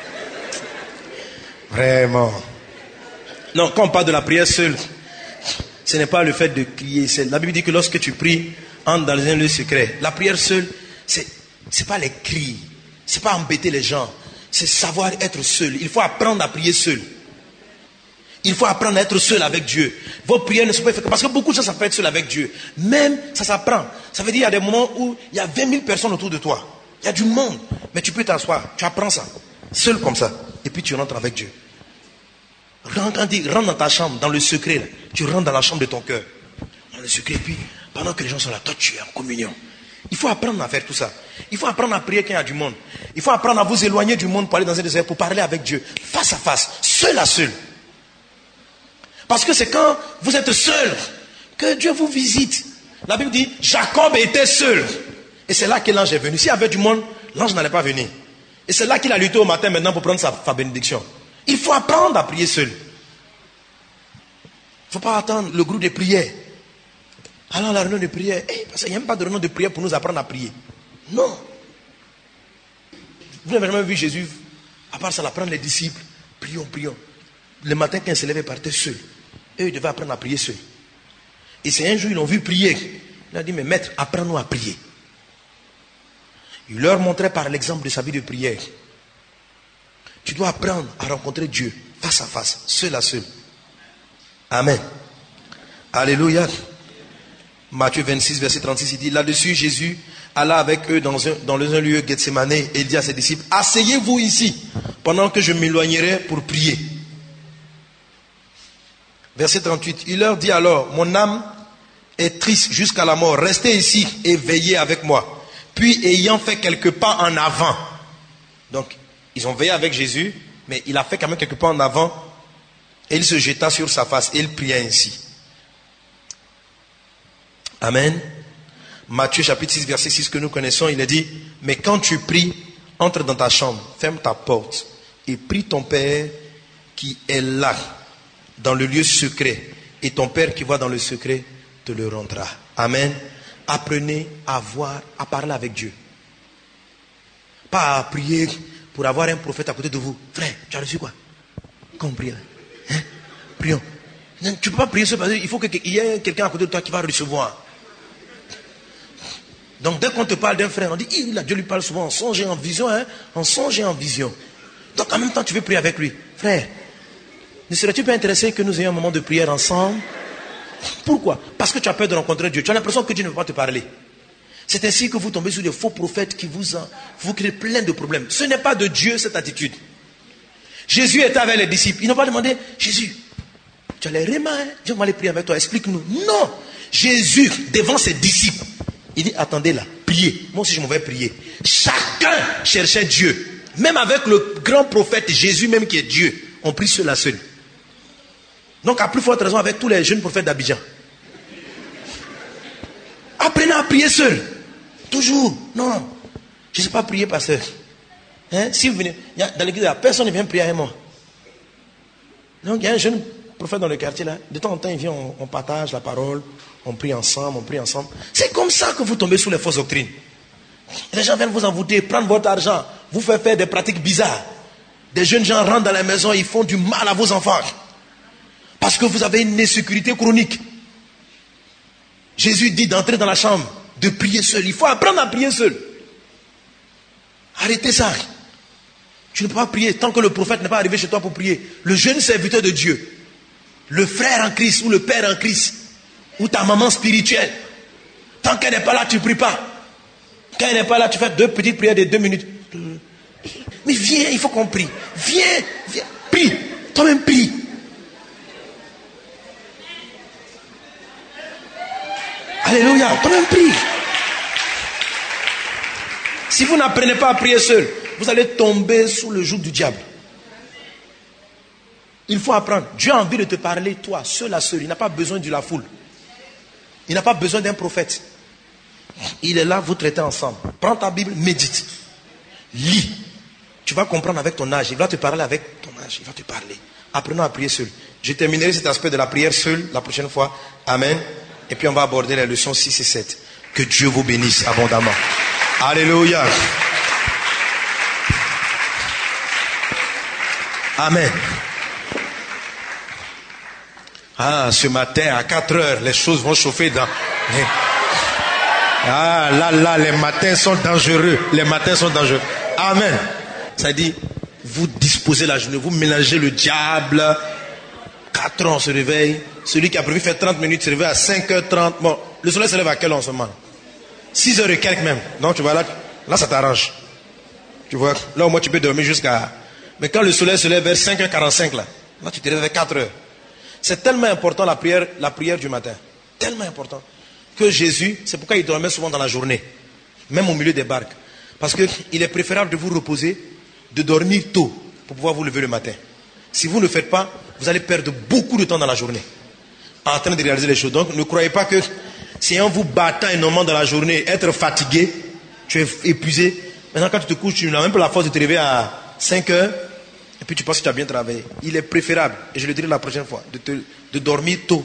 Vraiment. Non, quand on parle de la prière seule, ce n'est pas le fait de crier seul. La Bible dit que lorsque tu pries, entre dans un lieu secret. La prière seule, c'est pas les cris, c'est pas embêter les gens, c'est savoir être seul. Il faut apprendre à prier seul. Il faut apprendre à être seul avec Dieu. Vos prières ne sont pas efficaces. Parce que beaucoup de gens, ça peut être seul avec Dieu. Même, ça s'apprend. Ça veut dire, il y a des moments où il y a 20 000 personnes autour de toi. Il y a du monde. Mais tu peux t'asseoir. Tu apprends ça. Seul comme ça. Et puis tu rentres avec Dieu. Rentre dans ta chambre, dans le secret. Là. Tu rentres dans la chambre de ton cœur. Dans le secret. Et puis, pendant que les gens sont là, toi, tu es en communion. Il faut apprendre à faire tout ça. Il faut apprendre à prier quand il y a du monde. Il faut apprendre à vous éloigner du monde pour aller dans un désert, pour parler avec Dieu. Face à face. Seul à seul. Parce que c'est quand vous êtes seul que Dieu vous visite. La Bible dit, Jacob était seul. Et c'est là que l'ange est venu. S'il y avait du monde, l'ange n'allait pas venir. Et c'est là qu'il a lutté au matin maintenant pour prendre sa bénédiction. Il faut apprendre à prier seul. Il ne faut pas attendre le groupe de prière. Alors la réunion de prière, parce qu'il n'y a même pas de réunion de prière pour nous apprendre à prier. Non. Vous n'avez jamais vu Jésus, à part ça, apprendre les disciples. Prions, prions. Le matin, quand il se levait, il partait seul. Eux, ils devaient apprendre à prier seul. Et c'est un jour, ils l'ont vu prier. Il a dit, mais maître, apprends-nous à prier. Il leur montrait par l'exemple de sa vie de prière. Tu dois apprendre à rencontrer Dieu face à face, seul à seul. Amen. Alléluia. Matthieu 26, verset 36, il dit, là-dessus, Jésus alla avec eux dans un lieu Gethsemane et il dit à ses disciples, asseyez-vous ici pendant que je m'éloignerai pour prier. Verset 38, il leur dit alors, mon âme est triste jusqu'à la mort, restez ici et veillez avec moi. Puis ayant fait quelques pas en avant, donc ils ont veillé avec Jésus, mais il a fait quand même quelques pas en avant, et il se jeta sur sa face et il pria ainsi. Amen. Matthieu chapitre 6 verset 6 que nous connaissons, il a dit, mais quand tu pries, entre dans ta chambre, ferme ta porte et prie ton Père qui est là, dans le lieu secret, et ton Père qui va dans le secret te le rendra. Amen. Apprenez à parler avec Dieu. Pas à prier pour avoir un prophète à côté de vous. Frère, tu as reçu quoi? Qu'on prie là. Hein? Prions. Tu ne peux pas prier seul parce qu'il faut qu'il y ait quelqu'un à côté de toi qui va recevoir. Donc dès qu'on te parle d'un frère, on dit, Dieu lui parle souvent en songe et en vision. Hein? En songe et en vision. Donc en même temps, tu veux prier avec lui. Frère, ne serais-tu pas intéressé que nous ayons un moment de prière ensemble? Pourquoi? Parce que tu as peur de rencontrer Dieu. Tu as l'impression que Dieu ne veut pas te parler. C'est ainsi que vous tombez sur des faux prophètes qui vous créent plein de problèmes. Ce n'est pas de Dieu cette attitude. Jésus était avec les disciples. Ils n'ont pas demandé, Jésus, tu as les rémas, hein? Viens, on va aller prier avec toi, explique-nous. Non. Jésus, devant ses disciples, il dit, attendez là, priez. Moi aussi je m'en vais prier. Chacun cherchait Dieu. Même avec le grand prophète Jésus, même qui est Dieu, on prie seul à seul. Donc, à plus forte raison, avec tous les jeunes prophètes d'Abidjan. Apprenez à prier seul. Toujours. Non. Je ne sais pas prier, pasteur. Hein? Si vous venez, dans l'église, personne ne vient prier avec moi. Donc, il y a un jeune prophète dans le quartier, là. De temps en temps, il vient, on partage la parole, on prie ensemble, C'est comme ça que vous tombez sous les fausses doctrines. Les gens viennent vous envoûter, prendre votre argent, vous faire des pratiques bizarres. Des jeunes gens rentrent dans la maison, ils font du mal à vos enfants. Parce que vous avez une insécurité chronique. Jésus dit d'entrer dans la chambre, de prier seul. Il faut apprendre à prier seul. Arrêtez ça. Tu ne peux pas prier tant que le prophète n'est pas arrivé chez toi pour prier. Le jeune serviteur de Dieu, le frère en Christ ou le père en Christ, ou ta maman spirituelle, tant qu'elle n'est pas là, tu ne pries pas. Quand elle n'est pas là, tu fais 2 petites prières de 2 minutes. Mais viens, il faut qu'on prie. Viens, prie. Toi-même prie. Alléluia, toi-même prie. Si vous n'apprenez pas à prier seul, vous allez tomber sous le joug du diable. Il faut apprendre. Dieu a envie de te parler, toi, seul à seul. Il n'a pas besoin de la foule. Il n'a pas besoin d'un prophète. Il est là, vous traitez ensemble. Prends ta Bible, médite. Lis. Tu vas comprendre avec ton âge. Il va te parler avec ton âge. Il va te parler. Apprenons à prier seul. Je terminerai cet aspect de la prière seule la prochaine fois. Amen. Et puis on va aborder les leçons 6 et 7. Que Dieu vous bénisse abondamment. Alléluia. Amen. Ah, ce matin à 4 heures, les choses vont chauffer dans... Ah, là, les matins sont dangereux. Les matins sont dangereux. Amen. Ça dit, vous disposez la journée, vous mélangez le diable. 4 heures, on se réveille. Celui qui a prévu faire 30 minutes se réveille à 5h30. Bon, le soleil se lève à quelle heure en ce moment? 6h et quelques même. Donc tu vois là ça t'arrange. Tu vois, là au moins tu peux dormir jusqu'à... Mais quand le soleil se lève vers 5h45 là tu te réveilles vers 4h. C'est tellement important la prière du matin. Tellement important. Que Jésus, c'est pourquoi il dormait souvent dans la journée. Même au milieu des barques. Parce qu'il est préférable de vous reposer, de dormir tôt pour pouvoir vous lever le matin. Si vous ne le faites pas, vous allez perdre beaucoup de temps dans la journée en train de réaliser les choses. Donc ne croyez pas que c'est en vous battant énormément dans la journée, être fatigué, tu es épuisé. Maintenant quand tu te couches, tu n'as même pas la force de te réveiller à 5 heures et puis tu penses que tu as bien travaillé. Il est préférable, et je le dirai la prochaine fois, de dormir tôt,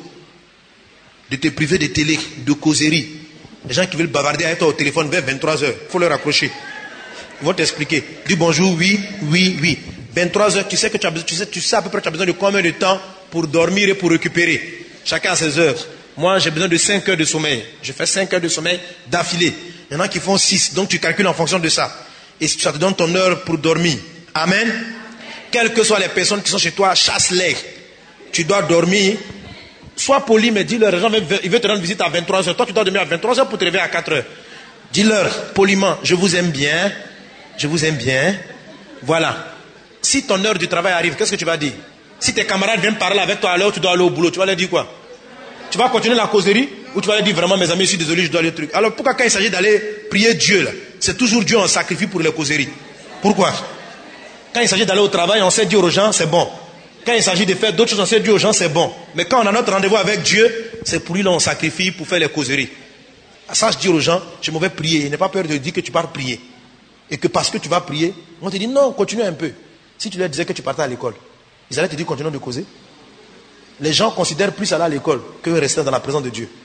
de te priver de télé, de causerie. Les gens qui veulent bavarder avec toi au téléphone vers 23 heures, il faut leur accrocher. Ils vont t'expliquer. Dis bonjour, oui. 23 heures, tu sais à peu près tu as besoin de combien de temps pour dormir et pour récupérer. Chacun a ses heures. Moi, j'ai besoin de 5 heures de sommeil. Je fais 5 heures de sommeil d'affilée. Il y en a qui font 6. Donc, tu calcules en fonction de ça. Et ça te donne ton heure pour dormir. Amen. Quelles que soient les personnes qui sont chez toi, chasse-les. Tu dois dormir. Sois poli, mais dis-leur, les gens ils veulent te rendre visite à 23 heures. Toi, tu dois dormir à 23 heures pour te réveiller à 4 heures. Dis-leur poliment, je vous aime bien. Je vous aime bien. Voilà. Si ton heure du travail arrive, qu'est-ce que tu vas dire? Si tes camarades viennent parler avec toi à l'heure où tu dois aller au boulot, tu vas leur dire quoi? Tu vas continuer la causerie ou tu vas leur dire vraiment mes amis, je suis désolé, je dois aller au truc. Alors pourquoi quand il s'agit d'aller prier Dieu, là, c'est toujours Dieu en sacrifie pour les causeries? Pourquoi? Quand il s'agit d'aller au travail, on sait dire aux gens, c'est bon. Quand il s'agit de faire d'autres choses, on sait dire aux gens, c'est bon. Mais quand on a notre rendez-vous avec Dieu, c'est pour lui là on sacrifie pour faire les causeries. Sache dire aux gens, je m'en vais prier. N'aie pas peur de dire que tu pars prier. Et que parce que tu vas prier, on te dit non, continue un peu. Si tu leur disais que tu partais à l'école, ils allaient te dire continuons de causer. Les gens considèrent plus aller à l'école que rester dans la présence de Dieu.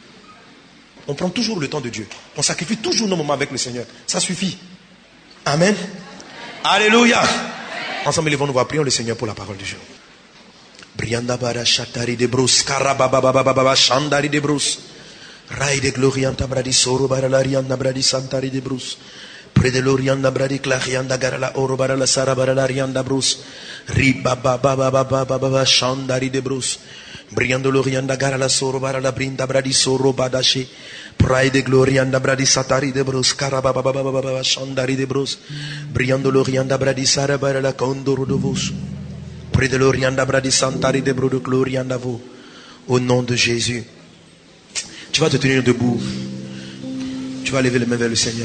On prend toujours le temps de Dieu. On sacrifie toujours nos moments avec le Seigneur. Ça suffit. Amen. Alléluia. Ensemble, élevons-nous, va prier le Seigneur pour la parole du jour. Brianda bara shatari de brus, karabababababa shandari de brus. Rai de glorianta bradi soro baralarianda bradi santari de brus. Près de l'orianda bradi clarianda garala oro barala sara baralarianda brus. Ribabababababa shandari de brus. Briando l'orianda garala soro barala brinda bradi soro badashi. Pride de glorianda bradi satari de brus. Karabababababa shandari de brus. Briando l'orianda bradi sara barala condoro de vos. Près de l'orianda bradi santari de brus de glorianda vous. Au nom de Jésus. Tu vas te tenir debout. Tu vas lever les mains vers le Seigneur.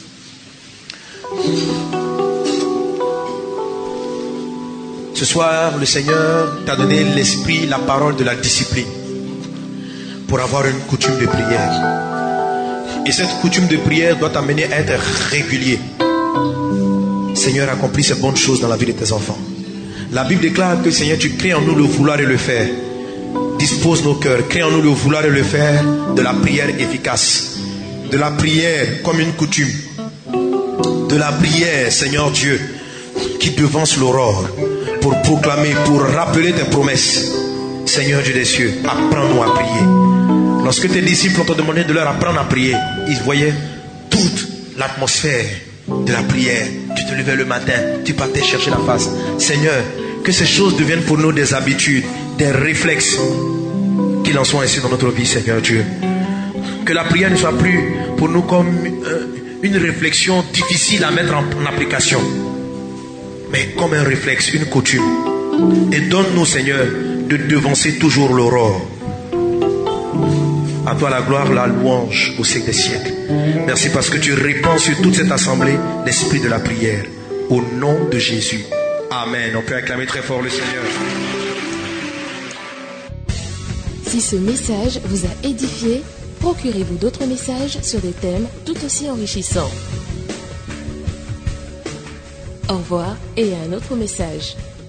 Ce soir, le Seigneur t'a donné l'esprit, la parole de la discipline pour avoir une coutume de prière. Et cette coutume de prière doit t'amener à être régulier. Seigneur, accomplis ces bonnes choses dans la vie de tes enfants. La Bible déclare que Seigneur, tu crées en nous le vouloir et le faire. Dispose nos cœurs, crée en nous le vouloir et le faire de la prière efficace, de la prière comme une coutume, de la prière, Seigneur Dieu, qui devance l'aurore pour proclamer, pour rappeler tes promesses. Seigneur Dieu des cieux, apprends-nous à prier. Lorsque tes disciples ont demandé de leur apprendre à prier, ils voyaient toute l'atmosphère de la prière. Tu te levais le matin, tu partais chercher la face. Seigneur, que ces choses deviennent pour nous des habitudes, des réflexes. Qu'il en soit ainsi dans notre vie, Seigneur Dieu. Que la prière ne soit plus pour nous comme une réflexion difficile à mettre en application, mais comme un réflexe, une coutume. Et donne-nous, Seigneur, de devancer toujours l'aurore. À toi la gloire, la louange au siècle des siècles. Merci parce que tu répands sur toute cette assemblée l'esprit de la prière. Au nom de Jésus. Amen. On peut acclamer très fort le Seigneur. Si ce message vous a édifié, procurez-vous d'autres messages sur des thèmes tout aussi enrichissants. Au revoir et à un autre message.